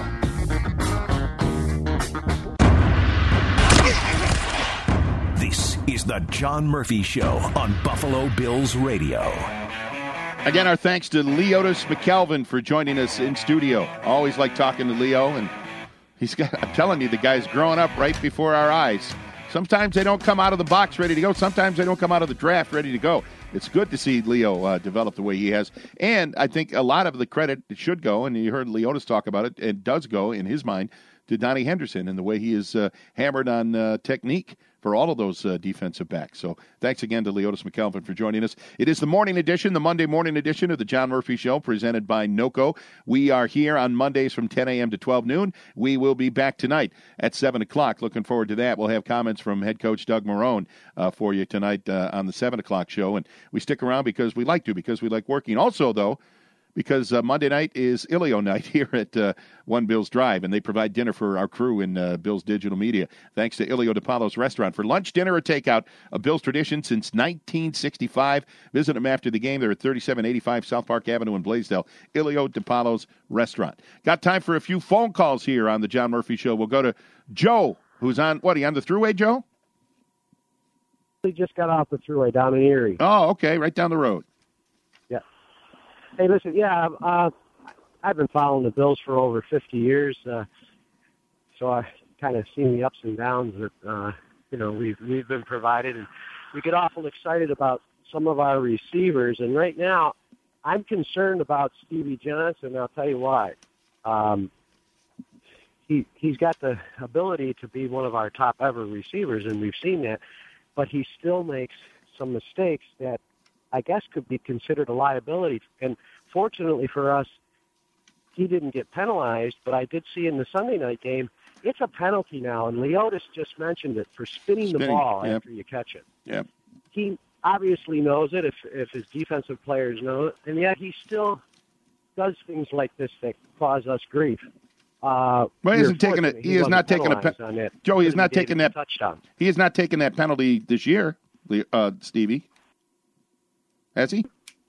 This is the John Murphy Show on Buffalo Bills Radio. Again, our thanks to Leotis McKelvin for joining us in studio. Always like talking to Leo, and I'm telling you, the guy's growing up right before our eyes. Sometimes they don't come out of the box ready to go. Sometimes they don't come out of the draft ready to go. It's good to see Leo develop the way he has. And I think a lot of the credit should go, and you heard Leotis talk about it, and does go, in his mind, to Donnie Henderson and the way he is hammered on technique for all of those defensive backs. So thanks again to Leotis McKelvin for joining us. It is the morning edition, the Monday morning edition of the John Murphy Show presented by NOCO. We are here on Mondays from 10 a.m. to 12 noon. We will be back tonight at 7 o'clock. Looking forward to that. We'll have comments from head coach Doug Marrone for you tonight on the 7 o'clock show. And we stick around because we like working. Also, though, because Monday night is Ilio night here at One Bills Drive, and they provide dinner for our crew in Bills Digital Media. Thanks to Ilio DiPaolo's Restaurant. For lunch, dinner, or takeout, a Bills tradition since 1965. Visit them after the game. They're at 3785 South Park Avenue in Blaisdell. Ilio DiPaolo's Restaurant. Got time for a few phone calls here on the John Murphy Show. We'll go to Joe, who's on, are you on the thruway, Joe? We just got off the thruway down in Erie. Oh, okay, right down the road. Hey, listen, I've been following the Bills for over 50 years, so I kind of seen the ups and downs that, we've been provided, and we get awful excited about some of our receivers, and right now I'm concerned about Stevie Johnson, and I'll tell you why. He's got the ability to be one of our top ever receivers, and we've seen that, but he still makes some mistakes that I guess could be considered a liability. And fortunately for us, he didn't get penalized, but I did see in the Sunday night game, it's a penalty now, and Leotis just mentioned it, for spinning the ball after you catch it. Yep. He obviously knows it if his defensive players know it, and yet he still does things like this that cause us grief. Well, he isn't taking it. He is not taking a Joe. He is not taking that touchdown. He is not taking that penalty this year, Stevie. Has he?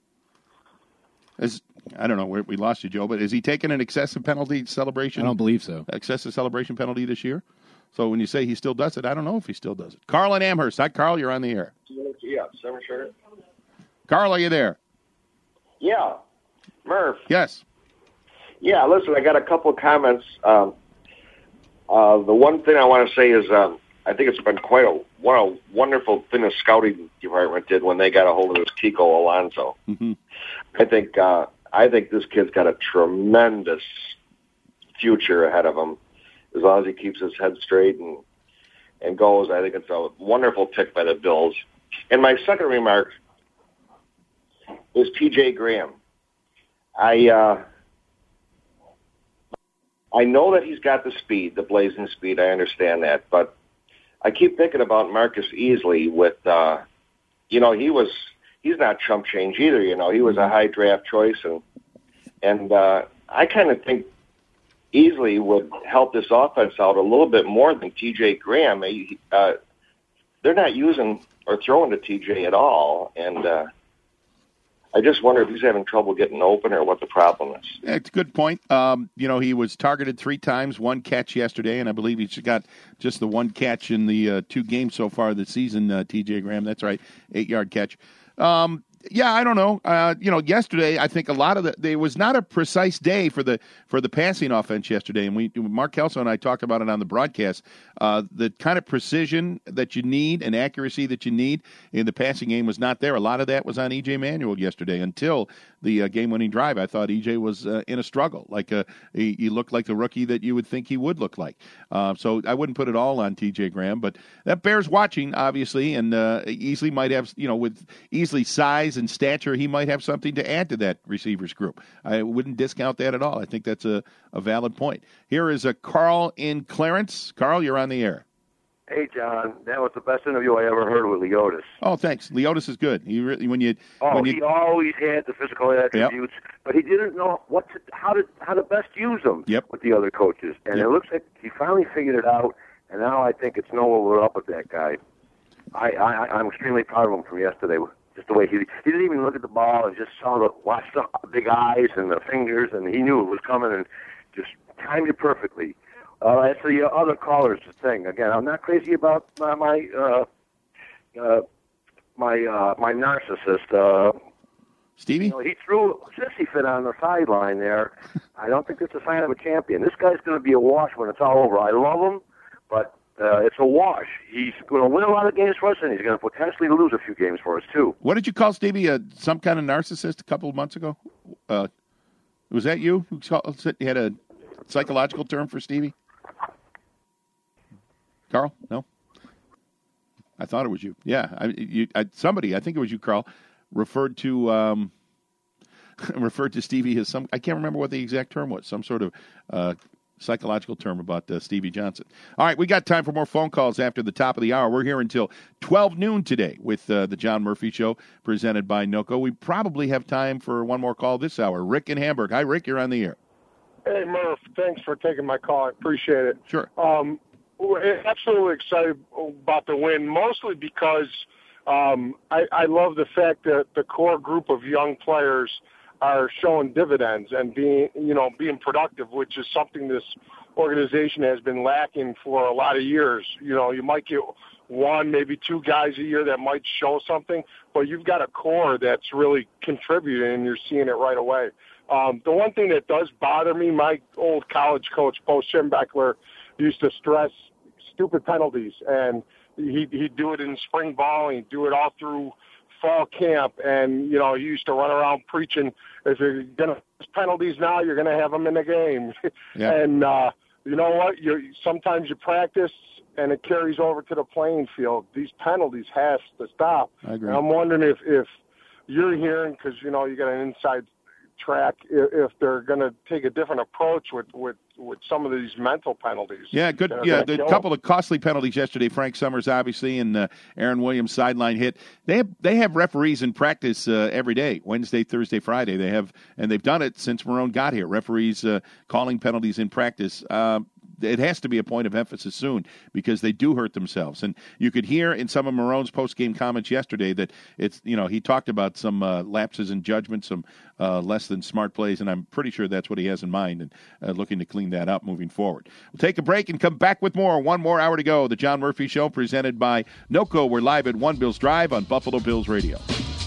I don't know where we lost you, Joe, but is he taking an excessive penalty celebration? I don't believe so. Excessive celebration penalty this year. So when you say he still does it, I don't know if he still does it. Carl in Amherst. Hi, Carl. You're on the air. Yeah, sure. Carl, are you there? Yeah, Murph. Yes. Yeah, listen, I got a couple of comments. The one thing I want to say is I think it's been what a wonderful thing the scouting department did when they got a hold of this Kiko Alonso. Mm-hmm. I think this kid's got a tremendous future ahead of him as long as he keeps his head straight and goes. I think it's a wonderful pick by the Bills. And my second remark is T.J. Graham. I know that he's got the speed, the blazing speed. I understand that, but I keep thinking about Marcus Easley with, he's not chump change either. He was a high draft choice, and I kind of think Easley would help this offense out a little bit more than T.J. Graham. They're not using or throwing to T.J. at all, and I just wonder if he's having trouble getting open or what the problem is. Yeah, it's a good point. He was targeted 3 times, 1 catch yesterday, and I believe he's got just the 1 catch in the 2 games so far this season, T.J. Graham. That's right, 8-yard catch. Yeah, I don't know. Yesterday I think a lot of there was not a precise day for the passing offense yesterday, and Mark Kelso and I talked about it on the broadcast. The kind of precision that you need and accuracy that you need in the passing game was not there. A lot of that was on E.J. Manuel yesterday until the game-winning drive. I thought E.J. was in a struggle. He looked like the rookie that you would think he would look like. So I wouldn't put it all on T.J. Graham, but that bears watching, obviously, and Easley might have, with Easley's size and stature, he might have something to add to that receivers group. I wouldn't discount that at all. I think that's a valid point. Here is a Carl in Clarence. Carl, you're on the air. Hey, John, that was the best interview I ever heard with Leotis. Oh, thanks. Leotis is good. He really, he always had the physical attributes, but he didn't know how to best use them with the other coaches. And it looks like he finally figured it out, and now I think it's no over up with that guy. I'm extremely proud of him from yesterday. Just the way he didn't even look at the ball and just watched the big eyes and the fingers, and he knew it was coming and just timed it perfectly. As for the other callers thing, again, I'm not crazy about my narcissist. Stevie? He threw a sissy fit on the sideline there. I don't think that's a sign of a champion. This guy's going to be a wash when it's all over. I love him, but it's a wash. He's going to win a lot of games for us, and he's going to potentially lose a few games for us, too. What did you call Stevie? Some kind of narcissist a couple of months ago? Was that you who had a psychological term for Stevie? Carl? No? I thought it was you. Yeah. Somebody, I think it was you, Carl, referred to Stevie as some, I can't remember what the exact term was, some sort of psychological term about Stevie Johnson. All right, we got time for more phone calls after the top of the hour. We're here until 12 noon today with the John Murphy Show presented by NOCO. We probably have time for one more call this hour. Rick in Hamburg. Hi, Rick. You're on the air. Hey, Murph. Thanks for taking my call. I appreciate it. Sure. We're absolutely excited about the win, mostly because I love the fact that the core group of young players are showing dividends and being productive, which is something this organization has been lacking for a lot of years. You might get 1, maybe 2 guys a year that might show something, but you've got a core that's really contributing, and you're seeing it right away. The one thing that does bother me, my old college coach, Bo Schembechler, used to stress stupid penalties, and he'd do it in spring ball, and he'd do it all through fall camp, and, he used to run around preaching, if you're going to have penalties now, you're going to have them in the game. Yeah. And you know what? Sometimes you practice, and it carries over to the playing field. These penalties have to stop. I agree. And I'm wondering if you're hearing, because, you got an inside track if they're going to take a different approach with some of these mental penalties. Yeah, good. Yeah, a couple of costly penalties yesterday. Frank Summers, obviously, and Aaron Williams sideline hit. They have referees in practice every day, Wednesday, Thursday, Friday. They've done it since Marrone got here. Referees calling penalties in practice. It has to be a point of emphasis soon because they do hurt themselves. And you could hear in some of Marrone's post-game comments yesterday that he talked about some lapses in judgment, some less than smart plays, and I'm pretty sure that's what he has in mind and looking to clean that up moving forward. We'll take a break and come back with more. One more hour to go. The John Murphy Show presented by NOCO. We're live at One Bills Drive on Buffalo Bills Radio.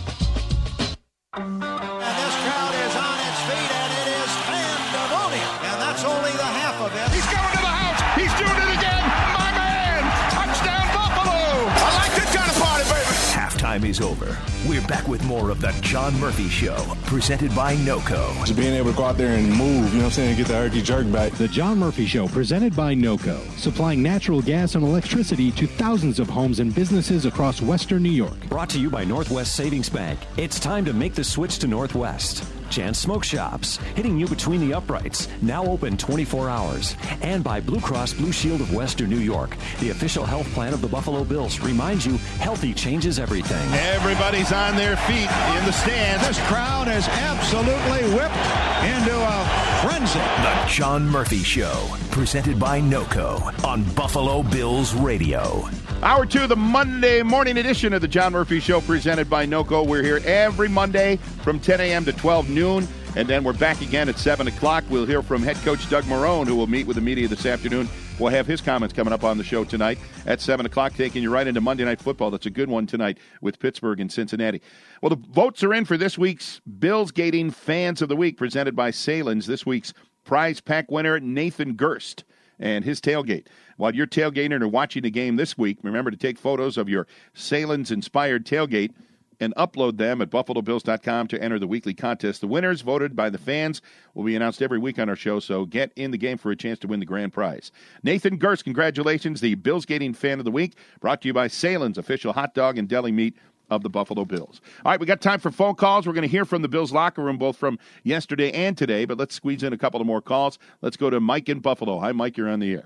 And this crowd is on its feet, and it is pandemonium. And that's only the half of it. He's going to the house. He's doing it again. My man. Touchdown, Buffalo. I like this kind of party, baby. Halftime is over. We're back with more of the John Murphy Show, presented by NOCO. Just being able to go out there and move, you know what I'm saying, get the herky jerk back. The John Murphy Show, presented by NOCO, supplying natural gas and electricity to thousands of homes and businesses across Western New York. Brought to you by Northwest Savings Bank. It's time to make the switch to Northwest. Chance Smoke Shops, hitting you between the uprights, now open 24 hours. And by Blue Cross Blue Shield of Western New York, the official health plan of the Buffalo Bills, reminds you healthy changes everything. Everybody's on their feet in the stands. This crowd is absolutely whipped into a frenzy. The John Murphy Show, presented by NOCO on Buffalo Bills Radio. Hour 2, the Monday morning edition of the John Murphy Show presented by NOCO. We're here every Monday from 10 a.m. to 12 noon, and then we're back again at 7 o'clock. We'll hear from head coach Doug Marrone, who will meet with the media this afternoon. We'll have his comments coming up on the show tonight at 7 o'clock, taking you right into Monday Night Football. That's a good one tonight with Pittsburgh and Cincinnati. Well, the votes are in for this week's Bills Gating Fans of the Week, presented by Salins. This week's prize pack winner, Nathan Gerst, and his tailgate. While you're tailgating or watching the game this week, remember to take photos of your Salins-inspired tailgate and upload them at BuffaloBills.com to enter the weekly contest. The winners, voted by the fans, will be announced every week on our show, so get in the game for a chance to win the grand prize. Nathan Gerst, congratulations, the Bills Gating Fan of the Week, brought to you by Salins, official hot dog and deli meat of the Buffalo Bills. All right, we got time for phone calls. We're going to hear from the Bills locker room, both from yesterday and today, but let's squeeze in a couple of more calls. Let's go to Mike in Buffalo. Hi, Mike, you're on the air.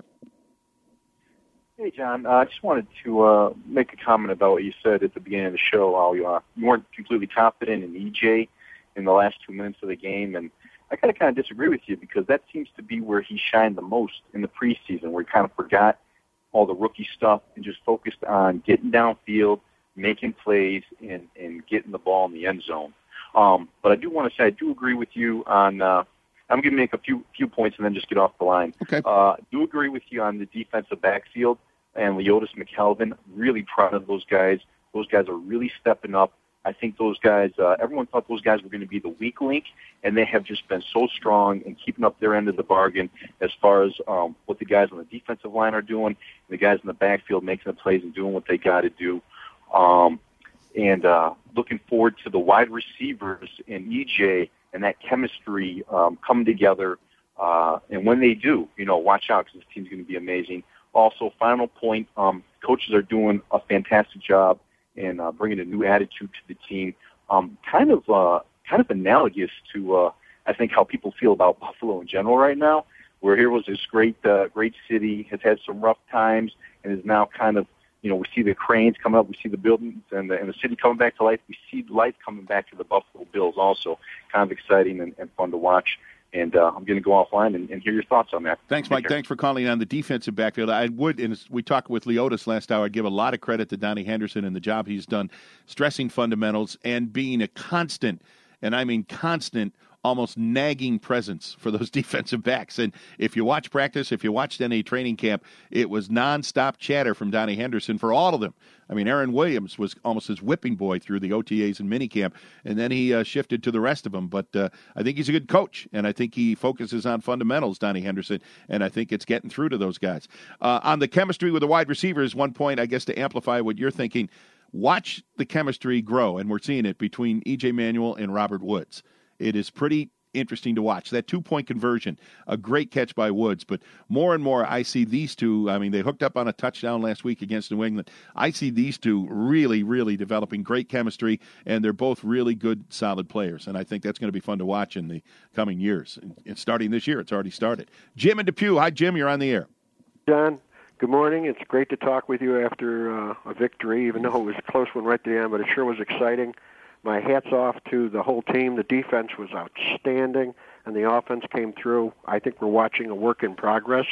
Hey, John. I just wanted to make a comment about what you said at the beginning of the show, how you weren't completely confident in EJ in the last 2 minutes of the game, and I kind of disagree with you because that seems to be where he shined the most in the preseason, where he kind of forgot all the rookie stuff and just focused on getting downfield, making plays, and getting the ball in the end zone. But I do want to say I do agree with you on I'm going to make a few points and then just get off the line. Okay. Do agree with you on the defensive backfield and Leotis McKelvin. Really proud of those guys. Those guys are really stepping up. I think those guys, everyone thought those guys were going to be the weak link, and they have just been so strong in keeping up their end of the bargain as far as what the guys on the defensive line are doing, and the guys in the backfield making the plays and doing what they got to do. And looking forward to the wide receivers and EJ and that chemistry coming together. And when they do, watch out because this team's going to be amazing. Also, final point, coaches are doing a fantastic job in bringing a new attitude to the team. Kind of analogous to, I think, how people feel about Buffalo in general right now, where here was this great city, has had some rough times, and is now kind of, we see the cranes coming up, we see the buildings and the city coming back to life. We see life coming back to the Buffalo Bills also. Kind of exciting and fun to watch. And I'm going to go offline and hear your thoughts on that. Thanks, Mike. Thanks for calling on the defensive backfield. I would, and we talked with Leotis last hour, I'd give a lot of credit to Donnie Henderson and the job he's done stressing fundamentals and being a constant, and I mean constant, almost nagging presence for those defensive backs. And if you watch practice, if you watched any training camp, it was nonstop chatter from Donnie Henderson for all of them. I mean, Aaron Williams was almost his whipping boy through the OTAs and minicamp, and then he shifted to the rest of them. But I think he's a good coach, and I think he focuses on fundamentals, Donnie Henderson, and I think it's getting through to those guys. On the chemistry with the wide receivers, one point, I guess, to amplify what you're thinking, watch the chemistry grow, and we're seeing it between E.J. Manuel and Robert Woods. It is pretty interesting to watch. That 2-point conversion, a great catch by Woods. But more and more, I see these two. I mean, they hooked up on a touchdown last week against New England. I see these two really, really developing great chemistry, and they're both really good, solid players. And I think that's going to be fun to watch in the coming years. And starting this year, it's already started. Jim in Depew. Hi, Jim. You're on the air. John, good morning. It's great to talk with you after a victory, even though it was a close one right at the end, but it sure was exciting. My hat's off to the whole team. The defense was outstanding, and the offense came through. I think we're watching a work in progress.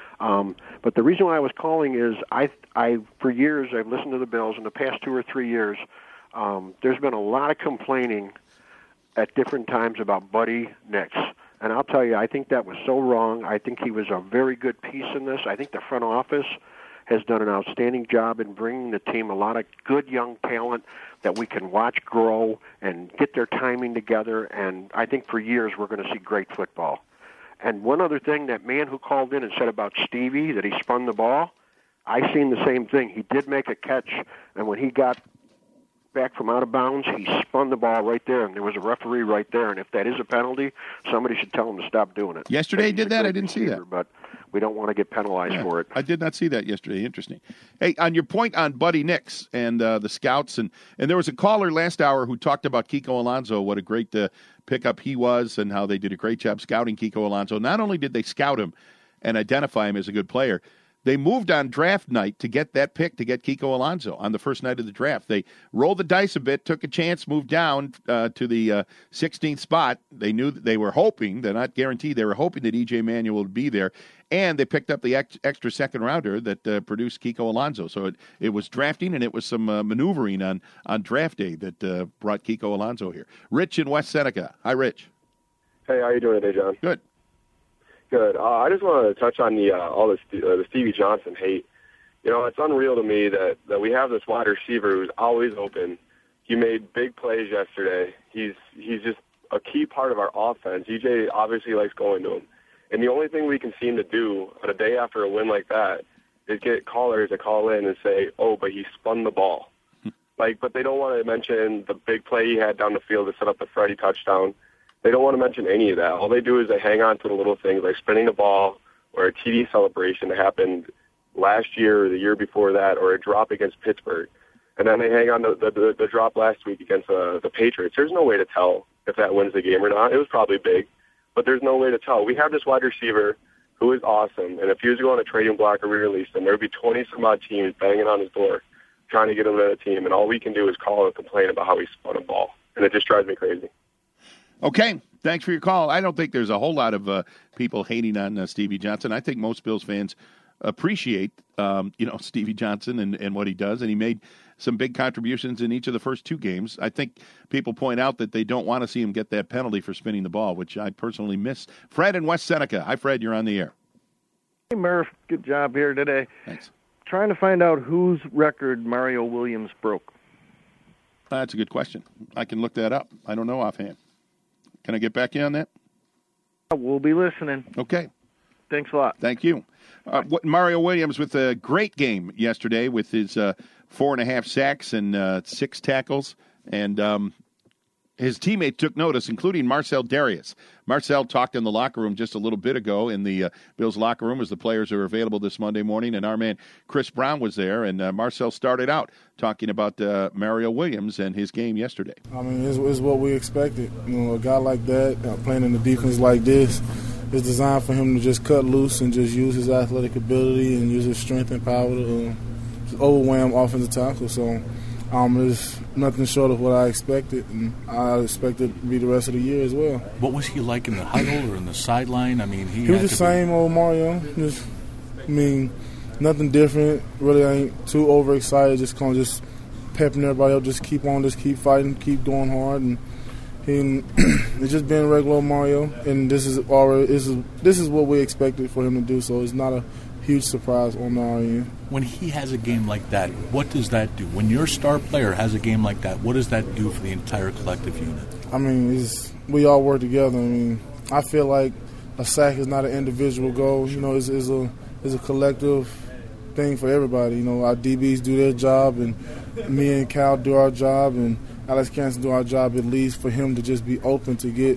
But the reason why I was calling is I for years, I've listened to the Bills. In the past 2 or 3 years, there's been a lot of complaining at different times about Buddy Nix. And I'll tell you, I think that was so wrong. I think he was a very good piece in this. I think the front office has done an outstanding job in bringing the team a lot of good young talent that we can watch grow and get their timing together. And I think for years we're going to see great football. And one other thing, that man who called in and said about Stevie, that he spun the ball, I seen the same thing. He did make a catch, and when he got back from out of bounds, he spun the ball right there, and there was a referee right there. And if that is a penalty, somebody should tell him to stop doing it. Yesterday he did that? I didn't see that. But we don't want to get penalized for it. I did not see that yesterday. Interesting. Hey, on your point on Buddy Nix and the scouts, and there was a caller last hour who talked about Kiko Alonso, what a great pickup he was, and how they did a great job scouting Kiko Alonso. Not only did they scout him and identify him as a good player, they moved on draft night to get that pick, to get Kiko Alonso on the first night of the draft. They rolled the dice a bit, took a chance, moved down to the 16th spot. They knew that they were hoping, they're not guaranteed, they were hoping that E.J. Manuel would be there. And they picked up the extra second rounder that produced Kiko Alonso. So it was drafting, and it was some maneuvering on draft day that brought Kiko Alonso here. Rich in West Seneca. Hi, Rich. Hey, how you doing today, John? Good. Good. I just wanted to touch on all the Stevie Johnson hate. You know, it's unreal to me that we have this wide receiver who's always open. He made big plays yesterday. He's just a key part of our offense. EJ obviously likes going to him. And the only thing we can seem to do on a day after a win like that is get callers to call in and say, oh, but he spun the ball. But they don't want to mention the big play he had down the field to set up the Freddie touchdown. They don't want to mention any of that. All they do is they hang on to the little things like spinning the ball or a TD celebration that happened last year or the year before that, or a drop against Pittsburgh. And then they hang on to the drop last week against the Patriots. There's no way to tell if that wins the game or not. It was probably big, but there's no way to tell. We have this wide receiver who is awesome, and if he was going to trading block or we released him, there would be 20-some-odd teams banging on his door trying to get him to the team, and all we can do is call and complain about how he spun a ball, and it just drives me crazy. Okay, thanks for your call. I don't think there's a whole lot of people hating on Stevie Johnson. I think most Bills fans appreciate, Stevie Johnson and what he does, and he made some big contributions in each of the first 2 games. I think people point out that they don't want to see him get that penalty for spinning the ball, which I personally miss. Fred in West Seneca. Hi, Fred. You're on the air. Hey, Murph. Good job here today. Thanks. Trying to find out whose record Mario Williams broke. That's a good question. I can look that up. I don't know offhand. Can I get back in on that? We'll be listening. Okay. Thanks a lot. Thank you. Mario Williams with a great game yesterday with his 4.5 sacks and 6 tackles. And his teammate took notice, including Marcel Darius. Marcel talked in the locker room just a little bit ago in the Bills locker room as the players are available this Monday morning, and our man Chris Brown was there, and Marcel started out talking about Mario Williams and his game yesterday. I mean, it's what we expected. You know, a guy like that playing in the defense like this is designed for him to just cut loose and just use his athletic ability and use his strength and power to overwhelm offensive tackle. So there's nothing short of what I expected, and I expect it to be the rest of the year as well. What was he like in the huddle or in the sideline? I mean, he was the same old Mario. Nothing different. Really ain't too overexcited. Just kind of just pepping everybody up. Just keep keep fighting, keep going hard, and it's just been regular Mario. And this is what we expected for him to do. So it's not a huge surprise on our end. When he has a game like that, what does that do? When your star player has a game like that, what does that do for the entire collective unit? I mean, we all work together. I mean, I feel like a sack is not an individual goal. You know, it's a collective thing for everybody. You know, our DBs do their job, and me and Cal do our job, and Alex Canson do our job at least for him to just be open to get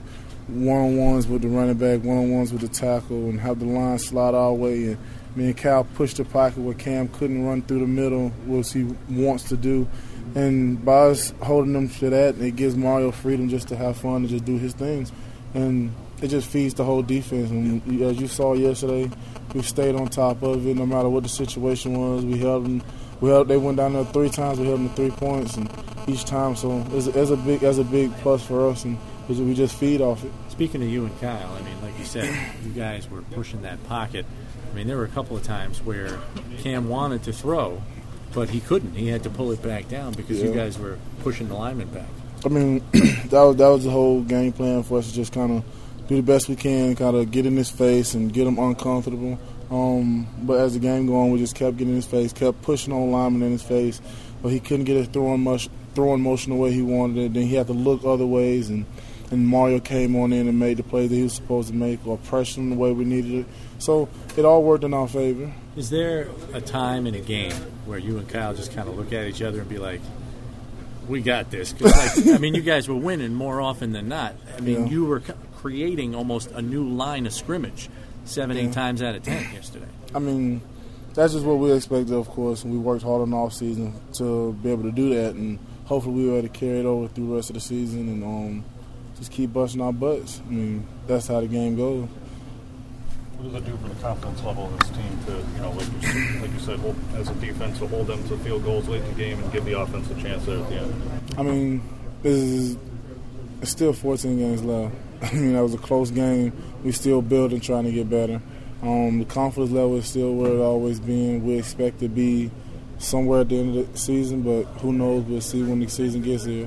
one-on-ones with the running back, one-on-ones with the tackle, and have the line slide our way. And me and Cal pushed the pocket where Cam couldn't run through the middle, which he wants to do. And by us holding them to that, it gives Mario freedom just to have fun and just do his things. And it just feeds the whole defense. And as you saw yesterday, we stayed on top of it no matter what the situation was. We held them. They went down there 3 times. We held them to 3 points, and each time. So it's a big plus for us, and we just feed off it. Speaking of you and Kyle, I mean, like you said, you guys were pushing that pocket. I mean, there were a couple of times where Cam wanted to throw, but he couldn't. He had to pull it back down because you guys were pushing the lineman back. I mean, that was the whole game plan for us to just kind of do the best we can, kind of get in his face and get him uncomfortable. But as the game going on, we just kept getting in his face, kept pushing on lineman in his face, but he couldn't get his throwing motion the way he wanted it. Then he had to look other ways, and Mario came on in and made the play that he was supposed to make, or pressure him the way we needed it. So it all worked in our favor. Is there a time in a game where you and Kyle just kind of look at each other and be like, we got this? 'Cause I mean, you guys were winning more often than not. I mean, you were creating almost a new line of scrimmage 7-8 times out of 10 yesterday. I mean, that's just what we expected, of course, and we worked hard on the offseason to be able to do that, and hopefully we were able to carry it over through the rest of the season and just keep busting our butts. I mean, that's how the game goes. What does it do for the confidence level of this team to, like you said, as a defense, to hold them to field goals late in the game and give the offense a chance there at the end? I mean, it's still 14 games left. I mean, that was a close game. We still building, trying to get better. The confidence level is still where it's always been. We expect to be somewhere at the end of the season, but who knows? We'll see when the season gets here.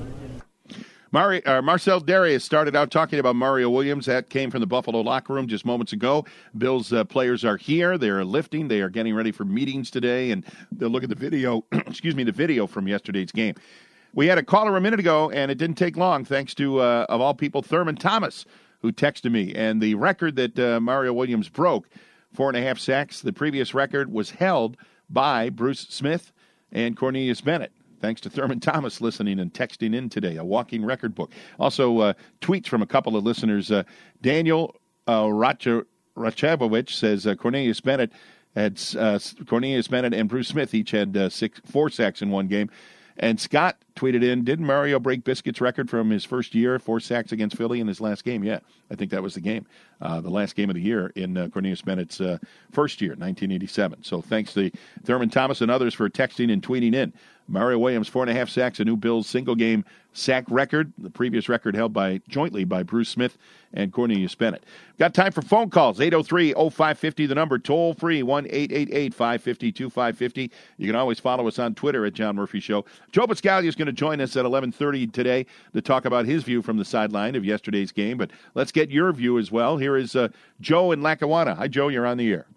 Marcel Darius started out talking about Mario Williams. That came from the Buffalo locker room just moments ago. Bills players are here. They are lifting. They are getting ready for meetings today, and they'll look at the video. The video from yesterday's game. We had a caller a minute ago, and it didn't take long, thanks to, of all people, Thurman Thomas, who texted me. And the record that Mario Williams broke, 4.5 sacks, the previous record was held by Bruce Smith and Cornelius Bennett. Thanks to Thurman Thomas listening and texting in today, a walking record book. Also, tweets from a couple of listeners. Daniel Rachabowicz says Cornelius Bennett and Bruce Smith each had 4 sacks in one game. And Scott tweeted in, didn't Mario break Biscuit's record from his first year, 4 sacks against Philly in his last game? Yeah, I think that was the game, the last game of the year in Cornelius Bennett's first year, 1987. So thanks to Thurman Thomas and others for texting and tweeting in. Mario Williams, 4.5 sacks, a new Bills single-game sack record. The previous record held jointly by Bruce Smith and Cornelius Bennett. Got time for phone calls, 803-0550, the number, toll-free, 1-888-550-2550. You can always follow us on Twitter at John Murphy Show. Joe Buscaglia is going to join us at 11:30 today to talk about his view from the sideline of yesterday's game. But let's get your view as well. Here is Joe in Lackawanna. Hi, Joe. You're on the air.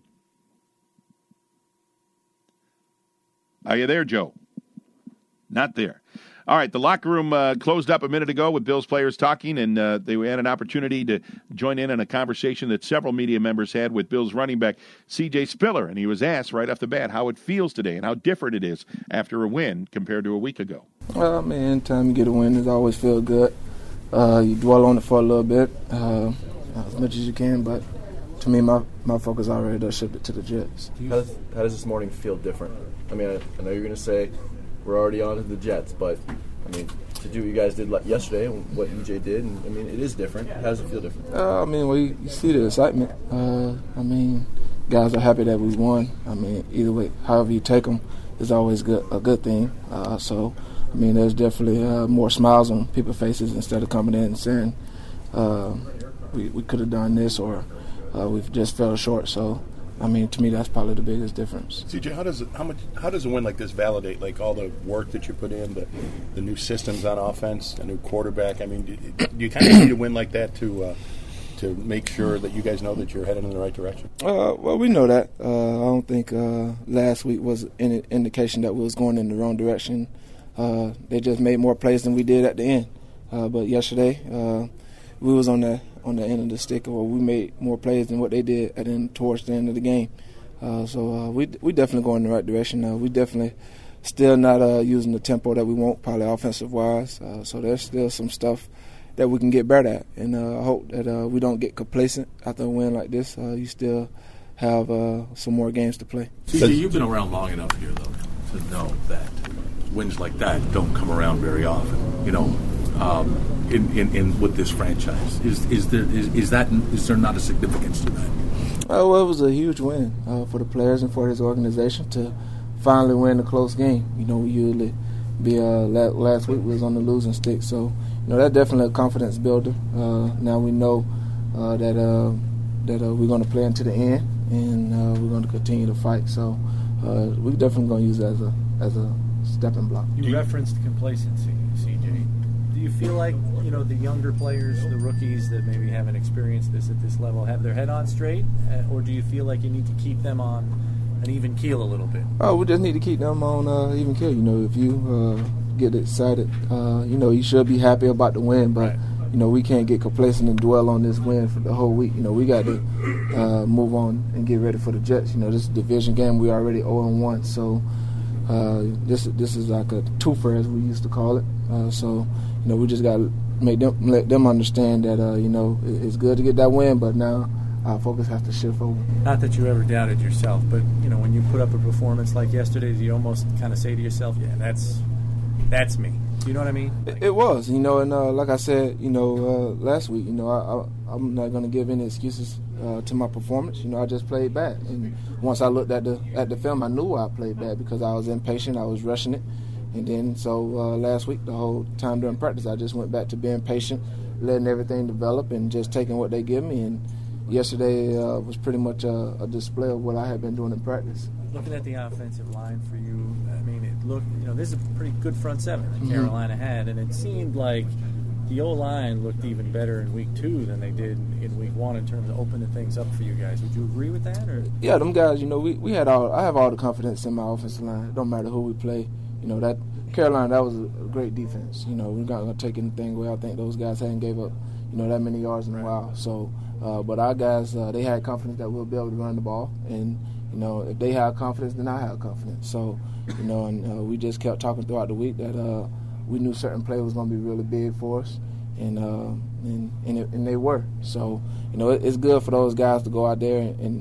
Are you there, Joe? Not there. All right, the locker room closed up a minute ago with Bills players talking, and they had an opportunity to join in on a conversation that several media members had with Bills running back C.J. Spiller, and he was asked right off the bat how it feels today and how different it is after a win compared to a week ago. Well, man, anytime you get a win, it always feels good. You dwell on it for a little bit, as much as you can, but to me, my focus already does shift it to the Jets. How does this morning feel different? I mean, I know you're going to say we're already on to the Jets, but, I mean, to do what you guys did yesterday and what EJ did, and, I mean, it is different. How does it feel different? I mean, you see the excitement. I mean, guys are happy that we won. I mean, either way, however you take them is always a good thing. So, I mean, there's definitely more smiles on people's faces instead of coming in and saying we could have done this or we've just fell short. So, I mean, to me, that's probably the biggest difference. CJ, how does a win like this validate like all the work that you put in, the new systems on offense, a new quarterback? I mean, do you kind of need a win like that to make sure that you guys know that you're headed in the right direction? Well, we know that. I don't think last week was any indication that we was going in the wrong direction. They just made more plays than we did at the end. But yesterday, we was on the end of the stick, or we made more plays than what they did towards the end of the game. So we definitely going in the right direction. We definitely still not using the tempo that we want, probably offensive-wise. So there's still some stuff that we can get better at. And I hope that we don't get complacent after a win like this. You still have some more games to play. CJ, you've been around long enough here, though, to know that wins like that don't come around very often. In with this franchise, is there not a significance to that? Well, it was a huge win for the players and for this organization to finally win a close game. We usually last week was on the losing stick, so that's definitely a confidence builder. Now we know that we're going to play into the end, and we're going to continue to fight. So we're definitely going to use it as a stepping block. You referenced complacency, CJ. Do you feel like the younger players, the rookies that maybe haven't experienced this at this level, have their head on straight, or do you feel like you need to keep them on an even keel a little bit? Oh, we just need to keep them on even keel. If you get excited, you should be happy about the win, but we can't get complacent and dwell on this win for the whole week. We got to move on and get ready for the Jets. This is a division game. We already 0-1, so this is like a twofer, as we used to call it. So we just got to let them understand that it's good to get that win, but now our focus has to shift over. Not that you ever doubted yourself, but when you put up a performance like yesterday, you almost kind of say to yourself, "Yeah, that's me." You know what I mean? It was, and like I said, last week, I'm not going to give any excuses to my performance. I just played bad, and once I looked at the film, I knew I played bad because I was impatient, I was rushing it, and then so last week, the whole time during practice, I just went back to being patient, letting everything develop, and just taking what they give me. And yesterday was pretty much a display of what I had been doing in practice. Looking at the offensive line for you, it looked, this is a pretty good front seven that Carolina had, and it seemed like the O-line looked even better in week 2 than they did in week 1 in terms of opening things up for you guys. Would you agree with that? Or? Yeah, them guys, I have all the confidence in my offensive line. It don't matter who we play. That Carolina, that was a great defense. We're not going to take anything away. I think those guys hadn't gave up, that many yards in a while. So, but our guys, they had confidence that we'll be able to run the ball. And, if they have confidence, then I have confidence. So, and we just kept talking throughout the week that we knew certain play was going to be really big for us, and they were. So, it's good for those guys to go out there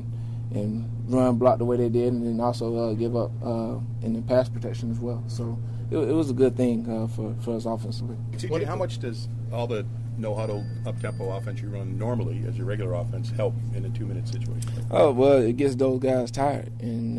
and run block the way they did, and then also give up in the pass protection as well. So it was a good thing for us offensively. How much does all the no-huddle, up-tempo offense you run normally as your regular offense help in a 2-minute situation? Oh, well, it gets those guys tired. And,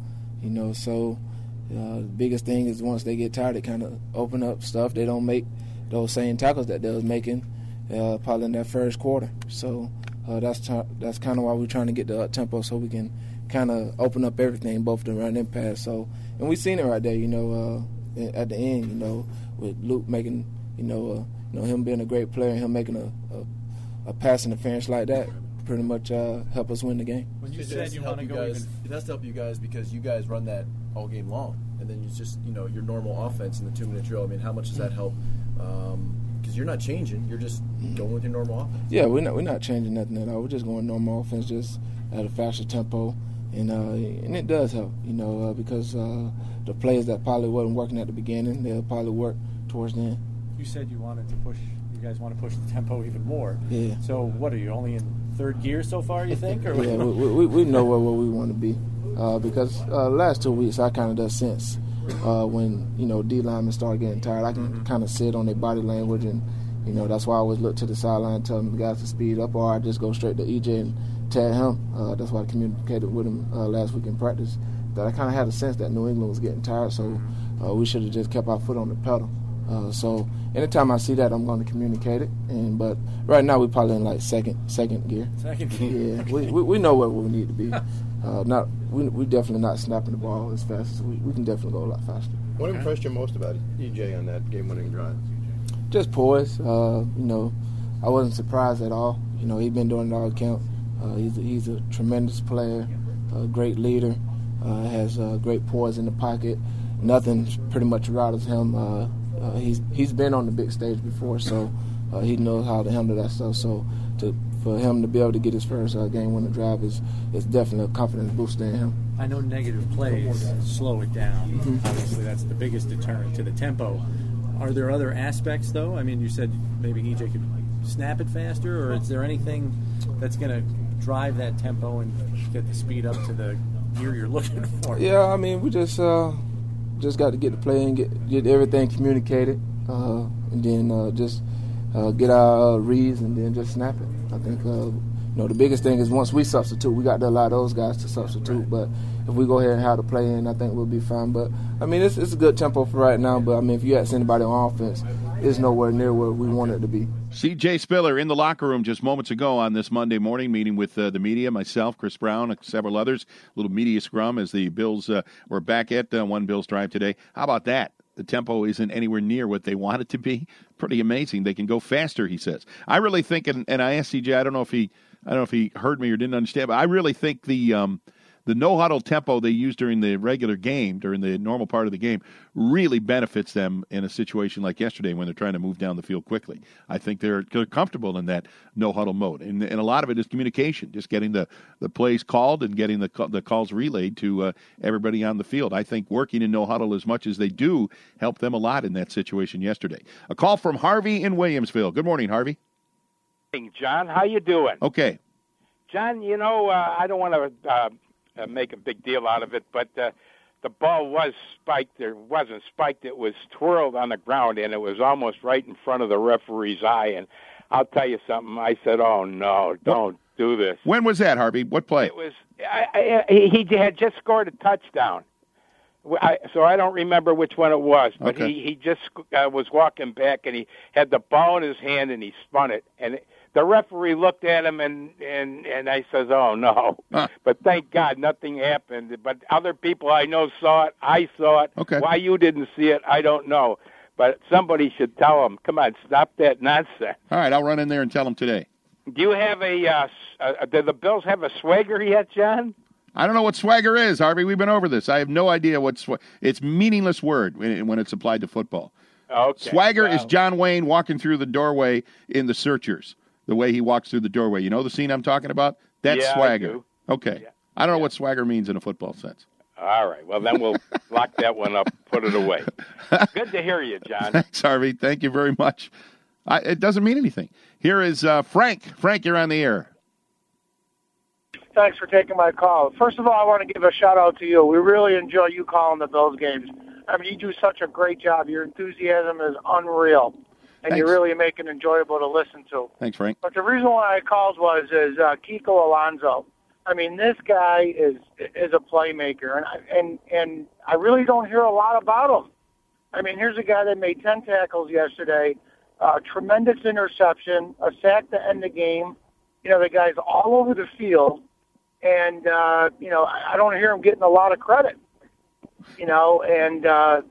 so the biggest thing is once they get tired, it kind of open up stuff. They don't make those same tackles that they was making probably in that first quarter. So that's kind of why we're trying to get the up-tempo so we can kind of open up everything, both the run and pass. So, and we've seen it right there, at the end, with Luke making, him being a great player and him making a pass interference like that pretty much help us win the game. When you said you want to go, it has to help you guys because you guys run that all game long, and then it's just your normal offense in the 2-minute drill. How much does that help? Because you're not changing, you're just going with your normal offense. Yeah, we're not changing nothing at all. We're just going normal offense, just at a faster tempo, and it does help, because the plays that probably wasn't working at the beginning, they'll probably work towards the end. You said you guys want to push the tempo even more. Yeah. So what are you, only in third gear so far, you think? Or yeah, we know where we want to be because last 2 weeks I kind of does sense when D linemen start getting tired. I can kind of sit on their body language, and that's why I always look to the sideline and tell them the guys to speed up, or I just go straight to EJ and tag him. That's why I communicated with him last week in practice that I kind of had a sense that New England was getting tired, so we should have just kept our foot on the pedal. So anytime I see that, I'm going to communicate it. But right now we're probably in like second gear. Second gear. Yeah, we know where we need to be. We definitely not snapping the ball as fast as we can definitely go a lot faster. What impressed you most about EJ on that game-winning drive? Just poise. I wasn't surprised at all. He's been doing it all camp. He's a tremendous player, a great leader, has great poise in the pocket. Nothing pretty much rattles him. He's been on the big stage before, so he knows how to handle that stuff. So for him to be able to get his first game-winning drive is definitely a confidence booster in him. I know negative plays slow it down. Obviously, that's the biggest deterrent to the tempo. Are there other aspects, though? I mean, you said maybe EJ could snap it faster, or is there anything that's going to drive that tempo and get the speed up to the gear you're looking for? Yeah, I mean, we just got to get the play and get everything communicated, and then just get our reads and then just snap it. I think the biggest thing is once we substitute, we got to allow those guys to substitute. Right. But if we go ahead and have the play in, I think we'll be fine. But, I mean, it's a good tempo for right now. But, I mean, if you ask anybody on offense, it's nowhere near where we want it to be. C.J. Spiller in the locker room just moments ago on this Monday morning meeting with the media, myself, Chris Brown, and several others. A little media scrum as the Bills were back at One Bills Drive today. How about that? The tempo isn't anywhere near what they want it to be. Pretty amazing. They can go faster, he says. I really think, and I asked C.J., I don't know if he heard me or didn't understand, but I really think the no-huddle tempo they use during the regular game, during the normal part of the game, really benefits them in a situation like yesterday when they're trying to move down the field quickly. I think they're comfortable in that no-huddle mode. And a lot of it is communication, just getting the plays called and getting the calls relayed to everybody on the field. I think working in no-huddle as much as they do helped them a lot in that situation yesterday. A call from Harvey in Williamsville. Good morning, Harvey. John, how you doing? Okay. John, I don't want to make a big deal out of it, but the ball was spiked. It wasn't spiked. It was twirled on the ground, and it was almost right in front of the referee's eye. And I'll tell you something. I said, oh, no, don't do this. When was that, Harvey? What play? It was. He had just scored a touchdown. So I don't remember which one it was, but okay. he just was walking back, and he had the ball in his hand, and he spun it. And the referee looked at him, and I says, oh, no. Huh. But thank God nothing happened. But other people I know saw it. I saw it. Okay. Why you didn't see it, I don't know. But somebody should tell him, come on, stop that nonsense. All right, I'll run in there and tell him today. Do you have do the Bills have a swagger yet, John? I don't know what swagger is, Harvey. We've been over this. I have no idea what it's a meaningless word when it's applied to football. Okay. Swagger is John Wayne walking through the doorway in The Searchers, the way he walks through the doorway. You know the scene I'm talking about? That's yeah, swagger. I do. Okay. Yeah. I don't know what swagger means in a football sense. All right. Well, then we'll lock that one up, put it away. Good to hear you, John. Thanks, Harvey. Thank you very much. It doesn't mean anything. Here is Frank. Frank, you're on the air. Thanks for taking my call. First of all, I want to give a shout-out to you. We really enjoy you calling the Bills games. I mean, you do such a great job. Your enthusiasm is unreal, and Thanks. you really make it enjoyable to listen to. Thanks, Frank. But the reason why I called is Kiko Alonso. I mean, this guy is a playmaker, and I really don't hear a lot about him. I mean, here's a guy that made 10 tackles yesterday, tremendous interception, a sack to end the game. The guy's all over the field. And, I don't hear him getting a lot of credit, and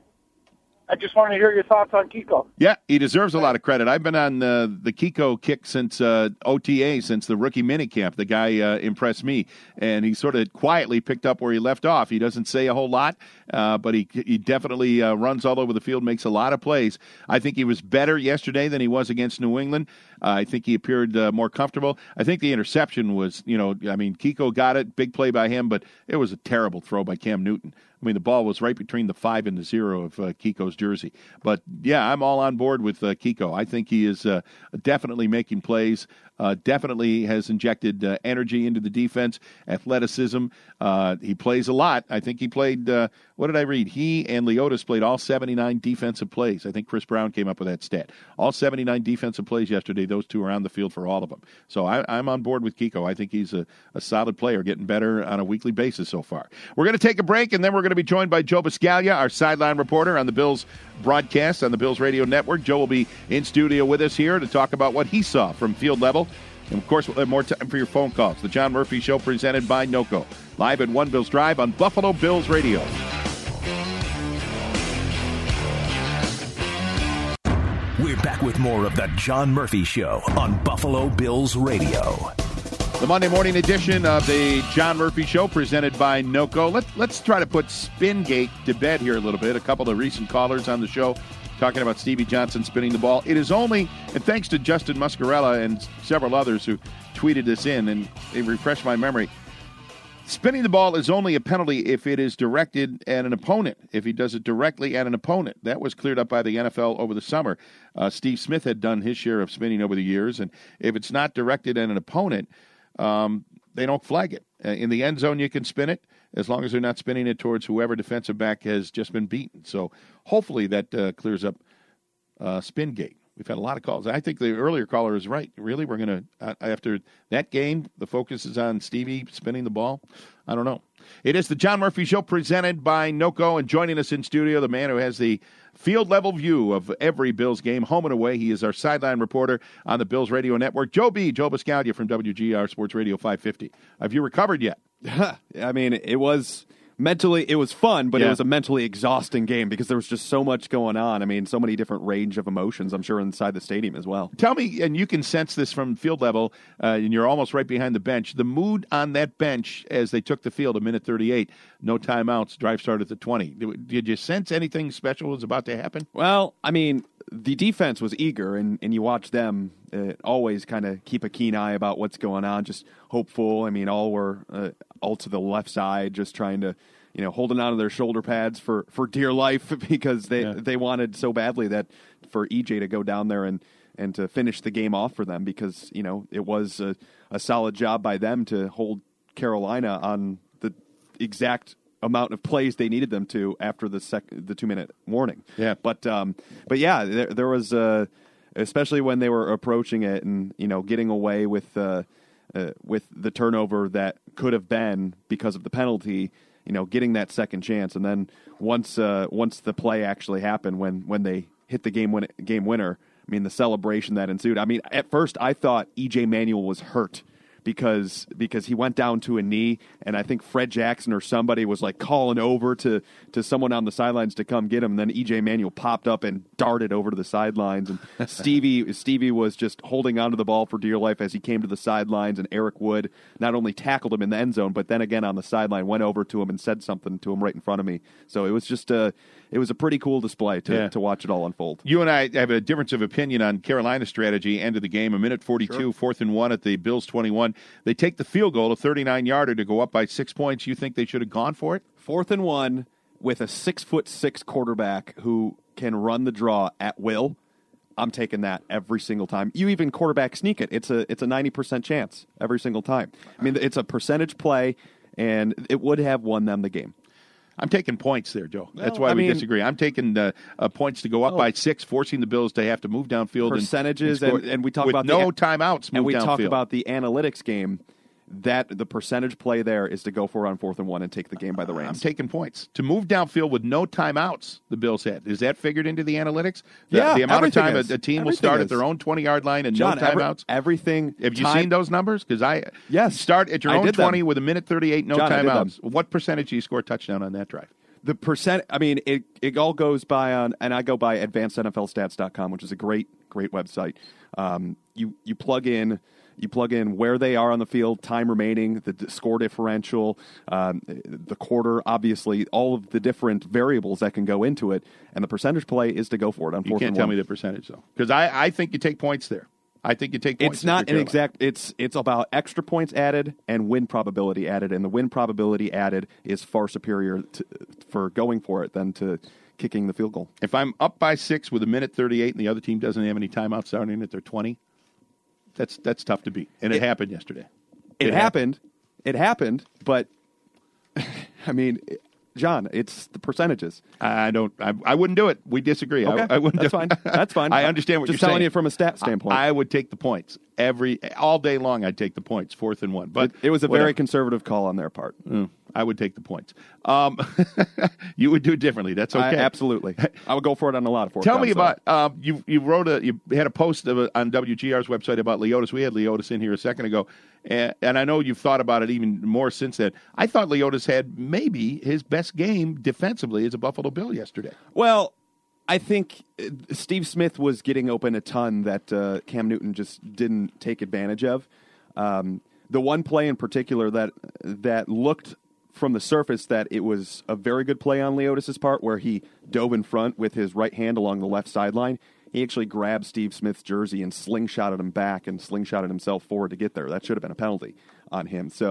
I just want to hear your thoughts on Kiko. Yeah, he deserves a lot of credit. I've been on the Kiko kick since OTA, since the rookie minicamp. The guy impressed me, and he sort of quietly picked up where he left off. He doesn't say a whole lot, but he definitely runs all over the field, makes a lot of plays. I think he was better yesterday than he was against New England. I think he appeared more comfortable. I think the interception was, Kiko got it, big play by him, but it was a terrible throw by Cam Newton. I mean, the ball was right between the 5 and the 0 of Kiko's jersey. But, yeah, I'm all on board with Kiko. I think he is definitely making plays, definitely has injected energy into the defense, athleticism. He plays a lot. I think he played, what did I read? He and Leotis played all 79 defensive plays. I think Chris Brown came up with that stat. All 79 defensive plays yesterday. Those two are on the field for all of them. So I'm on board with Kiko. I think he's a solid player, getting better on a weekly basis so far. We're going to take a break, and then we're going to be joined by Joe Buscaglia, our sideline reporter on the Bills broadcast on the Bills Radio Network. Joe will be in studio with us here to talk about what he saw from field level. And, of course, we'll have more time for your phone calls. The John Murphy Show presented by NOCO. Live at One Bills Drive on Buffalo Bills Radio. We're back with more of the John Murphy Show on Buffalo Bills Radio. The Monday morning edition of the John Murphy Show presented by NOCO. Let's try to put Spingate to bed here a little bit. A couple of recent callers on the show talking about Stevie Johnson spinning the ball. It is only, and thanks to Justin Muscarella and several others who tweeted this in, and it refreshed my memory, Spinning the ball is only a penalty if it is directed at an opponent, if he does it directly at an opponent. That was cleared up by the NFL over the summer. Steve Smith had done his share of spinning over the years, and if it's not directed at an opponent, they don't flag it. In the end zone, you can spin it as long as they're not spinning it towards whoever defensive back has just been beaten. So hopefully that clears up Spingate. We've had a lot of calls. I think the earlier caller is right. Really, we're going to, after that game, the focus is on Stevie spinning the ball? I don't know. It is the John Murphy Show presented by NOCO, and joining us in studio, the man who has the field-level view of every Bills game, home and away. He is our sideline reporter on the Bills Radio Network, Joe Biscaglia from WGR Sports Radio 550. Have you recovered yet? I mean, it was fun, but it was a mentally exhausting game because there was just so much going on. I mean, so many different range of emotions, I'm sure, inside the stadium as well. Tell me, and you can sense this from field level, and you're almost right behind the bench, the mood on that bench as they took the field a minute 38, no timeouts, drive start at the 20. Did you sense anything special was about to happen? Well, I mean, the defense was eager, and you watch them always kind of keep a keen eye about what's going on, just hopeful. I mean, all were all to the left side, just trying to, holding on to their shoulder pads for dear life because they wanted so badly that for EJ to go down there and to finish the game off for them because, it was a solid job by them to hold Carolina on the exact amount of plays they needed them to after the 2-minute warning. Yeah. But yeah, there was especially when they were approaching it and, getting away with the turnover that could have been because of the penalty, getting that second chance. And then once the play actually happened, when they hit the game winner, I mean, the celebration that ensued. I mean, at first I thought EJ Manuel was hurt because he went down to a knee, and I think Fred Jackson or somebody was like calling over to someone on the sidelines to come get him. And then EJ Manuel popped up and darted over to the sidelines, and Stevie was just holding onto the ball for dear life as he came to the sidelines, and Eric Wood not only tackled him in the end zone, but then again on the sideline went over to him and said something to him right in front of me. So it was just it was a pretty cool display to watch it all unfold. You and I have a difference of opinion on Carolina's strategy. End of the game, a minute 42, sure. 4th and 1 at the Bills 21. They take the field goal, a 39-yarder, to go up by 6 points. You think they should have gone for it? 4th and 1 with a 6'6" quarterback who can run the draw at will. I'm taking that every single time. You even quarterback sneak it. It's a 90% chance every single time. I mean, it's a percentage play, and it would have won them the game. I'm taking points there, Joe. That's why we disagree. I'm taking points to go up by 6, forcing the Bills to have to move downfield. Percentages, and we talk with about no timeouts. And we downfield. talk about the analytics game. That the percentage play there is to go for it on 4th and 1 and take the game by the reins. I'm taking points to move downfield with no timeouts. The Bills had. Is that figured into the analytics? The amount of time a team will start at their own 20-yard line and no timeouts. Everything. Have you seen those numbers? Because start at your own 20 with a minute 38, no timeouts. What percentage do you score a touchdown on that drive? The percent, I mean, it all goes by and I go by advancednflstats.com, which is a great website. You plug in where they are on the field, time remaining, the score differential, the quarter, obviously, all of the different variables that can go into it, and the percentage play is to go for it on 4th and 1. You can't tell me the percentage, though, because I think you take points there. I think you take points. It's not an exact. It's about extra points added and win probability added, and the win probability added is far superior for going for it than to kicking the field goal. If I'm up by 6 with a minute 38 and the other team doesn't have any timeouts starting at their 20, that's tough to beat, and it happened yesterday. It happened, but I mean. John, it's the percentages. I wouldn't do it. We disagree. Okay, I wouldn't. That's fine. That's fine. I understand what you're saying. Just telling you from a stat standpoint. I would take the points all day long. I'd take the points, 4th and 1. But it was a very conservative call on their part. I would take the points. You would do it differently. That's okay. Absolutely. I would go for it on a lot of 4th. Tell me about you had a post on WGR's website about Leotis. We had Leotis in here a second ago, and I know you've thought about it even more since then. I thought Leotis had maybe his best game defensively as a Buffalo Bill yesterday. Well, I think Steve Smith was getting open a ton that Cam Newton just didn't take advantage of. The one play in particular that looked from the surface that it was a very good play on Leotis' part, where he dove in front with his right hand along the left sideline. He actually grabbed Steve Smith's jersey and slingshotted him back and slingshotted himself forward to get there. That should have been a penalty on him. So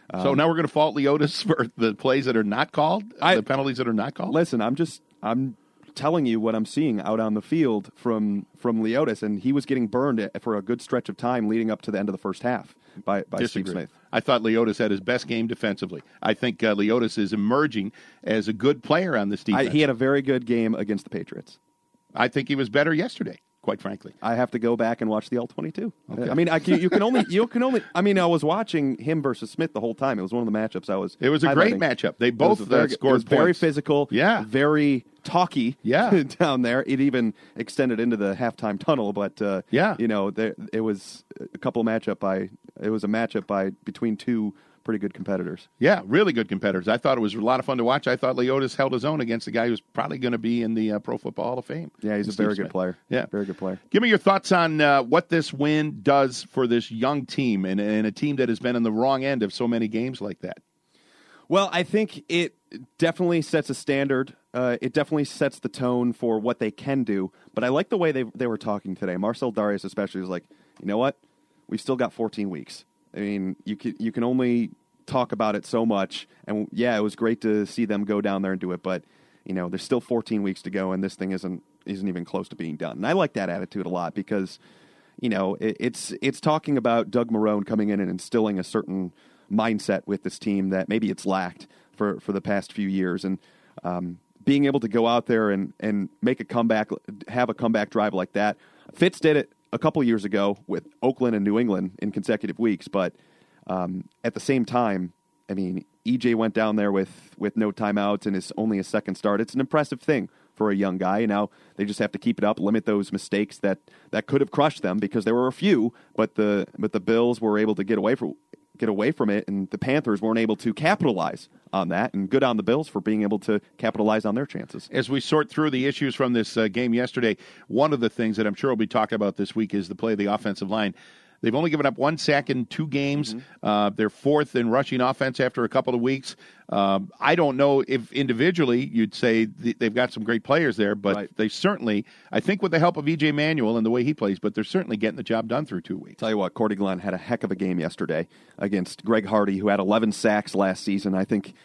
So now we're going to fault Leotis for the plays that are not called, the penalties that are not called? Listen, I'm telling you what I'm seeing out on the field from Leotis, and he was getting burned for a good stretch of time leading up to the end of the first half by Steve Smith. I thought Leotis had his best game defensively. I think Leotis is emerging as a good player on this defense. He had a very good game against the Patriots. I think he was better yesterday, quite frankly. I have to go back and watch the All-22. Okay. I mean, you can only. I mean, I was watching him versus Smith the whole time. It was one of the matchups I was. It was a great matchup. They both scored It was very points. physical. Yeah, very talky. Yeah, down there. It even extended into the halftime tunnel. But it was a couple matchup. It was a matchup between two pretty good competitors. Yeah, really good competitors. I thought it was a lot of fun to watch. I thought Leotis held his own against a guy who's probably going to be in the Pro Football Hall of Fame. Yeah, he's a very good player. Yeah, very good player. Give me your thoughts on what this win does for this young team and a team that has been on the wrong end of so many games like that. Well, I think it definitely sets a standard. It definitely sets the tone for what they can do. But I like the way they were talking today. Marcel Darius especially was like, you know what? We've still got 14 weeks. I mean, you can only talk about it so much. And, yeah, it was great to see them go down there and do it. But, there's still 14 weeks to go, and this thing isn't even close to being done. And I like that attitude a lot because, it's talking about Doug Marrone coming in and instilling a certain mindset with this team that maybe it's lacked for the past few years. And being able to go out there and make a comeback, have a comeback drive like that. Fitz did it a couple years ago with Oakland and New England in consecutive weeks, but at the same time, I mean, EJ went down there with no timeouts and is only a second start. It's an impressive thing for a young guy. And now they just have to keep it up, limit those mistakes that could have crushed them because there were a few, but the Bills were able to get away from it, and the Panthers weren't able to capitalize on that. And good on the Bills for being able to capitalize on their chances. As we sort through the issues from this game yesterday, one of the things that I'm sure we'll be talking about this week is the play of the offensive line. They've only given up 1 sack in 2 games. They're 4th in rushing offense after a couple of weeks. I don't know if individually you'd say they've got some great players there, but they certainly, I think with the help of E.J. Manuel and the way he plays, but they're certainly getting the job done through 2 weeks. Tell you what, Cordy Glenn had a heck of a game yesterday against Greg Hardy, who had 11 sacks last season. I think,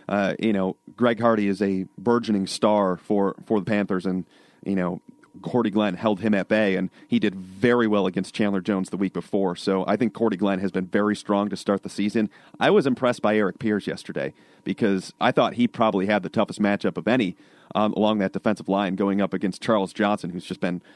Greg Hardy is a burgeoning star for the Panthers, and, Cordy Glenn held him at bay, and he did very well against Chandler Jones the week before. So I think Cordy Glenn has been very strong to start the season. I was impressed by Eric Pierce yesterday because I thought he probably had the toughest matchup of any along that defensive line going up against Charles Johnson, who's just been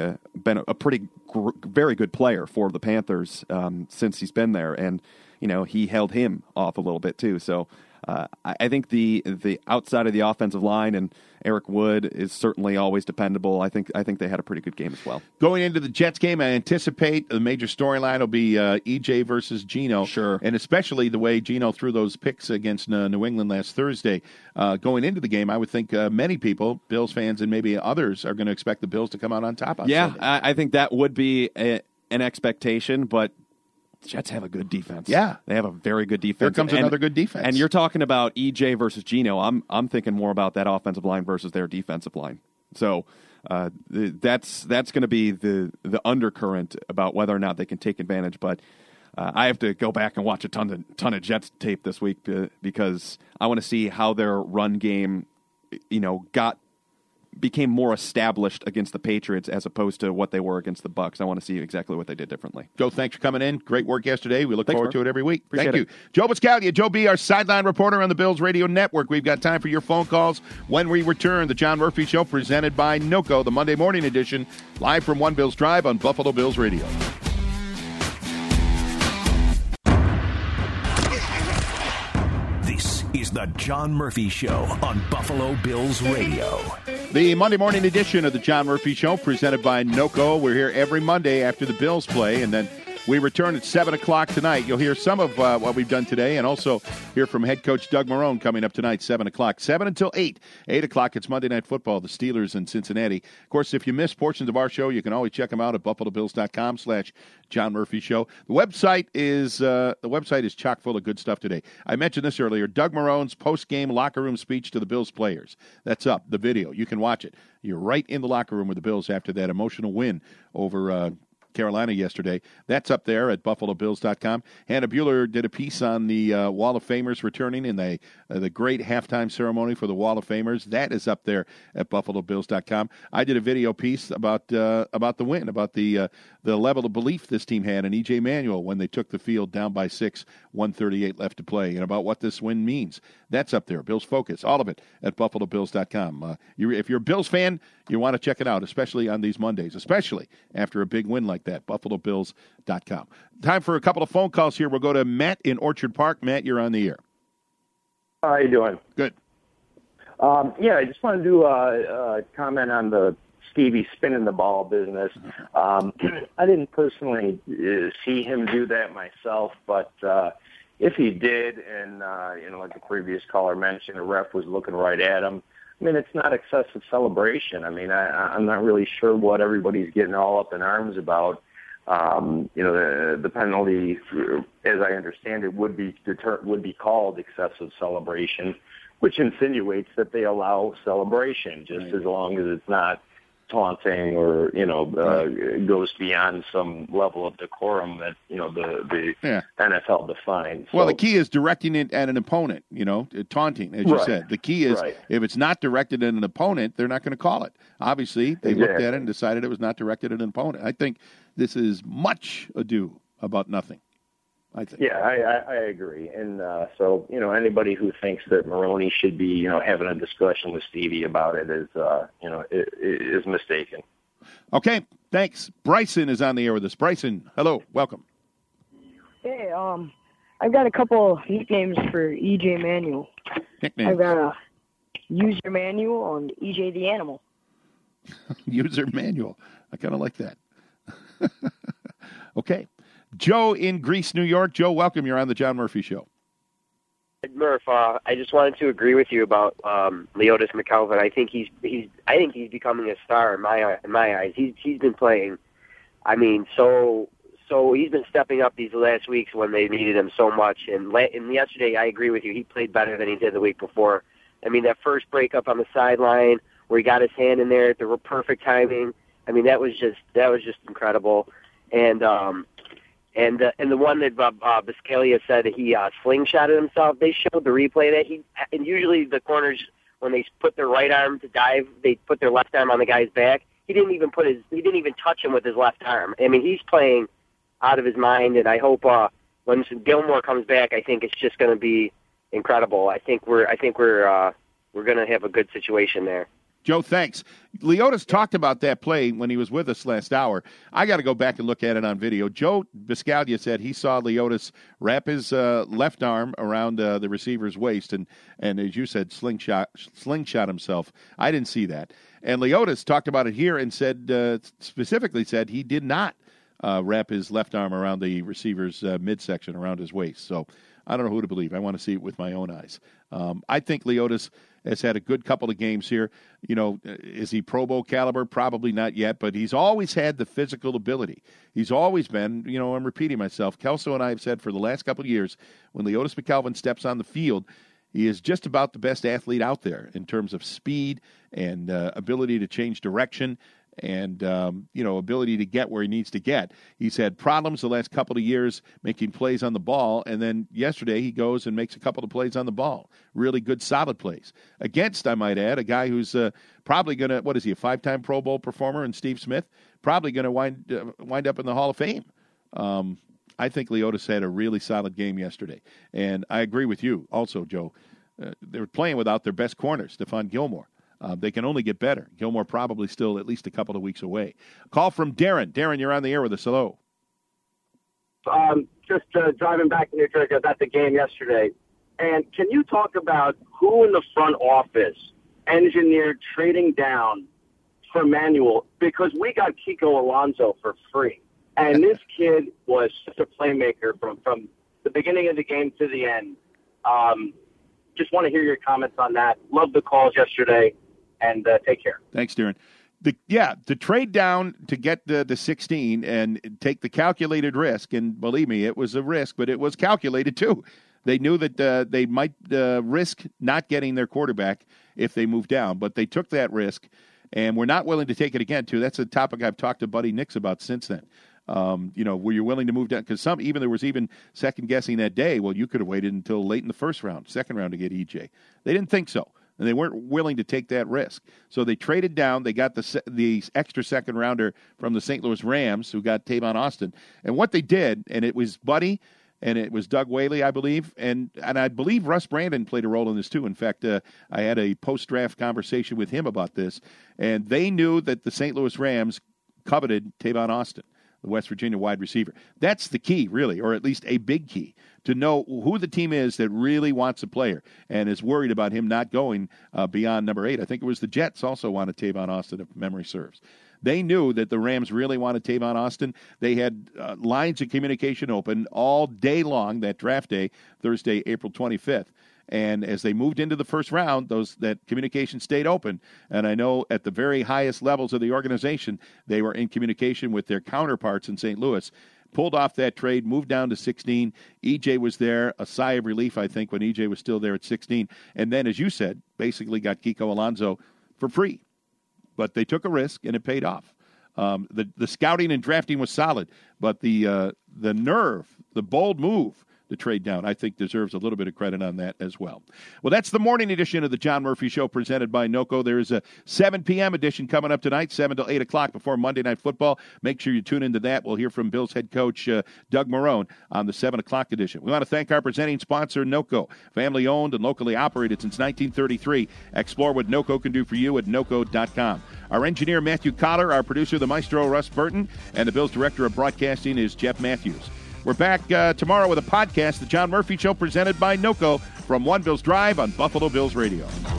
a very good player for the Panthers since he's been there. And, he held him off a little bit too. So I think the outside of the offensive line and Eric Wood is certainly always dependable. I think they had a pretty good game as well. Going into the Jets game, I anticipate the major storyline will be EJ versus Geno. Sure. And especially the way Geno threw those picks against New England last Thursday. Going into the game, I would think many people, Bills fans and maybe others, are going to expect the Bills to come out on top on Sunday. I think that would be an expectation, but Jets have a good defense. Yeah. They have a very good defense. Here comes another good defense. And you're talking about EJ versus Geno. I'm thinking more about that offensive line versus their defensive line. So that's going to be the undercurrent about whether or not they can take advantage. But I have to go back and watch a ton of Jets tape this week because I want to see how their run game, became more established against the Patriots as opposed to what they were against the Bucs. I want to see exactly what they did differently. Joe, thanks for coming in. Great work yesterday. We look forward to it every week. Appreciate Thank you. it. Joe Buscaglia, Joe B., our sideline reporter on the Bills Radio Network. We've got time for your phone calls when we return. The John Murphy Show presented by NOCO, the Monday morning edition, live from One Bills Drive on Buffalo Bills Radio. This is the John Murphy Show on Buffalo Bills Radio. The Monday morning edition of the John Murphy Show presented by NOCO. We're here every Monday after the Bills play, and then we return at 7 o'clock tonight. You'll hear some of what we've done today and also hear from head coach Doug Marrone coming up tonight, 7 o'clock. 7 until 8. 8 o'clock, it's Monday Night Football, the Steelers in Cincinnati. Of course, if you miss portions of our show, you can always check them out at buffalobills.com/John Murphy Show. The website is chock full of good stuff today. I mentioned this earlier. Doug Marrone's post-game locker room speech to the Bills players. That's up, the video. You can watch it. You're right in the locker room with the Bills after that emotional win over Carolina yesterday. That's up there at BuffaloBills.com. Hannah Buehler did a piece on the Wall of Famers returning in the great halftime ceremony for the Wall of Famers. That is up there at BuffaloBills.com. I did a video piece about the win, about the level of belief this team had in E.J. Manuel when they took the field down by 6, 1:38 left to play, and about what this win means. That's up there. Bills Focus, all of it at BuffaloBills.com. If you're a Bills fan, you want to check it out, especially on these Mondays, especially after a big win like that. BuffaloBills.com. Time for a couple of phone calls here. We'll go to Matt in Orchard Park. Matt, you're on the air. How you doing? Good. I just wanted to do a comment on the Stevie spinning the ball business. I didn't personally see him do that myself, but if he did, and like the previous caller mentioned, the ref was looking right at him. I mean, it's not excessive celebration. I mean, I'm not really sure what everybody's getting all up in arms about. The penalty, as I understand it, would be called excessive celebration, which insinuates that they allow celebration, just as long as it's not taunting or goes beyond some level of decorum that the NFL defines. Well, the key is directing it at an opponent, taunting, as you said. The key is if it's not directed at an opponent, they're not going to call it. Obviously, they looked at it and decided it was not directed at an opponent. I think this is much ado about nothing. I think. Yeah, I agree. And so, anybody who thinks that Maroney should be, having a discussion with Stevie about it is mistaken. Okay, thanks. Bryson is on the air with us. Bryson, hello, welcome. Hey, I've got a couple nicknames for E.J. Manuel. Nicknames? I've got a User Manual and E.J. the Animal. User Manual. I kind of like that. Okay. Joe in Greece, New York. Joe, welcome. You're on the John Murphy Show. Murph, I just wanted to agree with you about Leotis McKelvin. I think he's becoming a star in my eyes. He's been playing. I mean, so he's been stepping up these last weeks when they needed him so much. And yesterday, I agree with you. He played better than he did the week before. I mean, that first breakup on the sideline where he got his hand in there at the perfect timing. I mean, that was just incredible. And the one that Biscaglia said he slingshotted himself, they showed the replay that and usually the corners, when they put their right arm to dive, they put their left arm on the guy's back. He didn't even touch him with his left arm. I mean, he's playing out of his mind, and I hope when Gilmore comes back, I think it's just going to be incredible. I think we're going to have a good situation there. Joe, thanks. Leotis talked about that play when he was with us last hour. I got to go back and look at it on video. Joe Biscaglia said he saw Leotis wrap his left arm around the receiver's waist and as you said, slingshot himself. I didn't see that. And Leotis talked about it here and said specifically said he did not wrap his left arm around the receiver's midsection, around his waist. So I don't know who to believe. I want to see it with my own eyes. I think Leotis has had a good couple of games here. Is he Pro Bowl caliber? Probably not yet, but he's always had the physical ability. He's always been, I'm repeating myself, Kelso and I have said for the last couple of years, when Leotis McKelvin steps on the field, he is just about the best athlete out there in terms of speed and ability to change direction and, ability to get where he needs to get. He's had problems the last couple of years making plays on the ball, and then yesterday he goes and makes a couple of plays on the ball. Really good, solid plays. Against, I might add, a guy who's probably going to, what is he, a 5-time Pro Bowl performer, and Steve Smith, probably going to wind up in the Hall of Fame. I think Leotis had a really solid game yesterday. And I agree with you also, Joe. They're playing without their best corner, Stephon Gilmore. They can only get better. Gilmore probably still at least a couple of weeks away. Call from Darren. Darren, you're on the air with us. Hello. Just driving back to New Jersey. I was at the game yesterday. And can you talk about who in the front office engineered trading down for Manuel? Because we got Kiko Alonso for free. And this kid was such a playmaker from the beginning of the game to the end. Just want to hear your comments on that. Love the calls yesterday. And take care. Thanks, Darren. The trade down to get the 16 and take the calculated risk, and believe me, it was a risk, but it was calculated too. They knew that they might risk not getting their quarterback if they moved down, but they took that risk, and we're not willing to take it again, too. That's a topic I've talked to Buddy Nix about since then. Were you willing to move down? Because there was even second guessing that day. Well, you could have waited until late in the second round to get EJ. They didn't think so, and they weren't willing to take that risk. So they traded down. They got the extra second rounder from the St. Louis Rams, who got Tavon Austin. And what they did, and it was Buddy, and it was Doug Whaley, I believe, and I believe Russ Brandon played a role in this too. In fact, I had a post-draft conversation with him about this, and they knew that the St. Louis Rams coveted Tavon Austin, the West Virginia wide receiver. That's the key, really, or at least a big key, to know who the team is that really wants a player and is worried about him not going beyond number 8. I think it was the Jets also wanted Tavon Austin, if memory serves. They knew that the Rams really wanted Tavon Austin. They had lines of communication open all day long that draft day, Thursday, April 25th. And as they moved into the first round, that communication stayed open. And I know at the very highest levels of the organization, they were in communication with their counterparts in St. Louis. Pulled off that trade, moved down to 16. EJ was there, a sigh of relief, I think, when EJ was still there at 16. And then, as you said, basically got Kiko Alonso for free. But they took a risk, and it paid off. The scouting and drafting was solid, but the nerve, the bold move to trade down, I think deserves a little bit of credit on that as well. Well, that's the morning edition of the John Murphy Show presented by NOCO. There is a 7 p.m. edition coming up tonight, 7 to 8 o'clock before Monday Night Football. Make sure you tune into that. We'll hear from Bills head coach Doug Marrone on the 7 o'clock edition. We want to thank our presenting sponsor, NOCO, family-owned and locally operated since 1933. Explore what NOCO can do for you at NOCO.com. Our engineer, Matthew Collar, our producer, the maestro, Russ Burton, and the Bills director of broadcasting is Jeff Matthews. We're back tomorrow with a podcast, The John Murphy Show, presented by NOCO from One Bills Drive on Buffalo Bills Radio.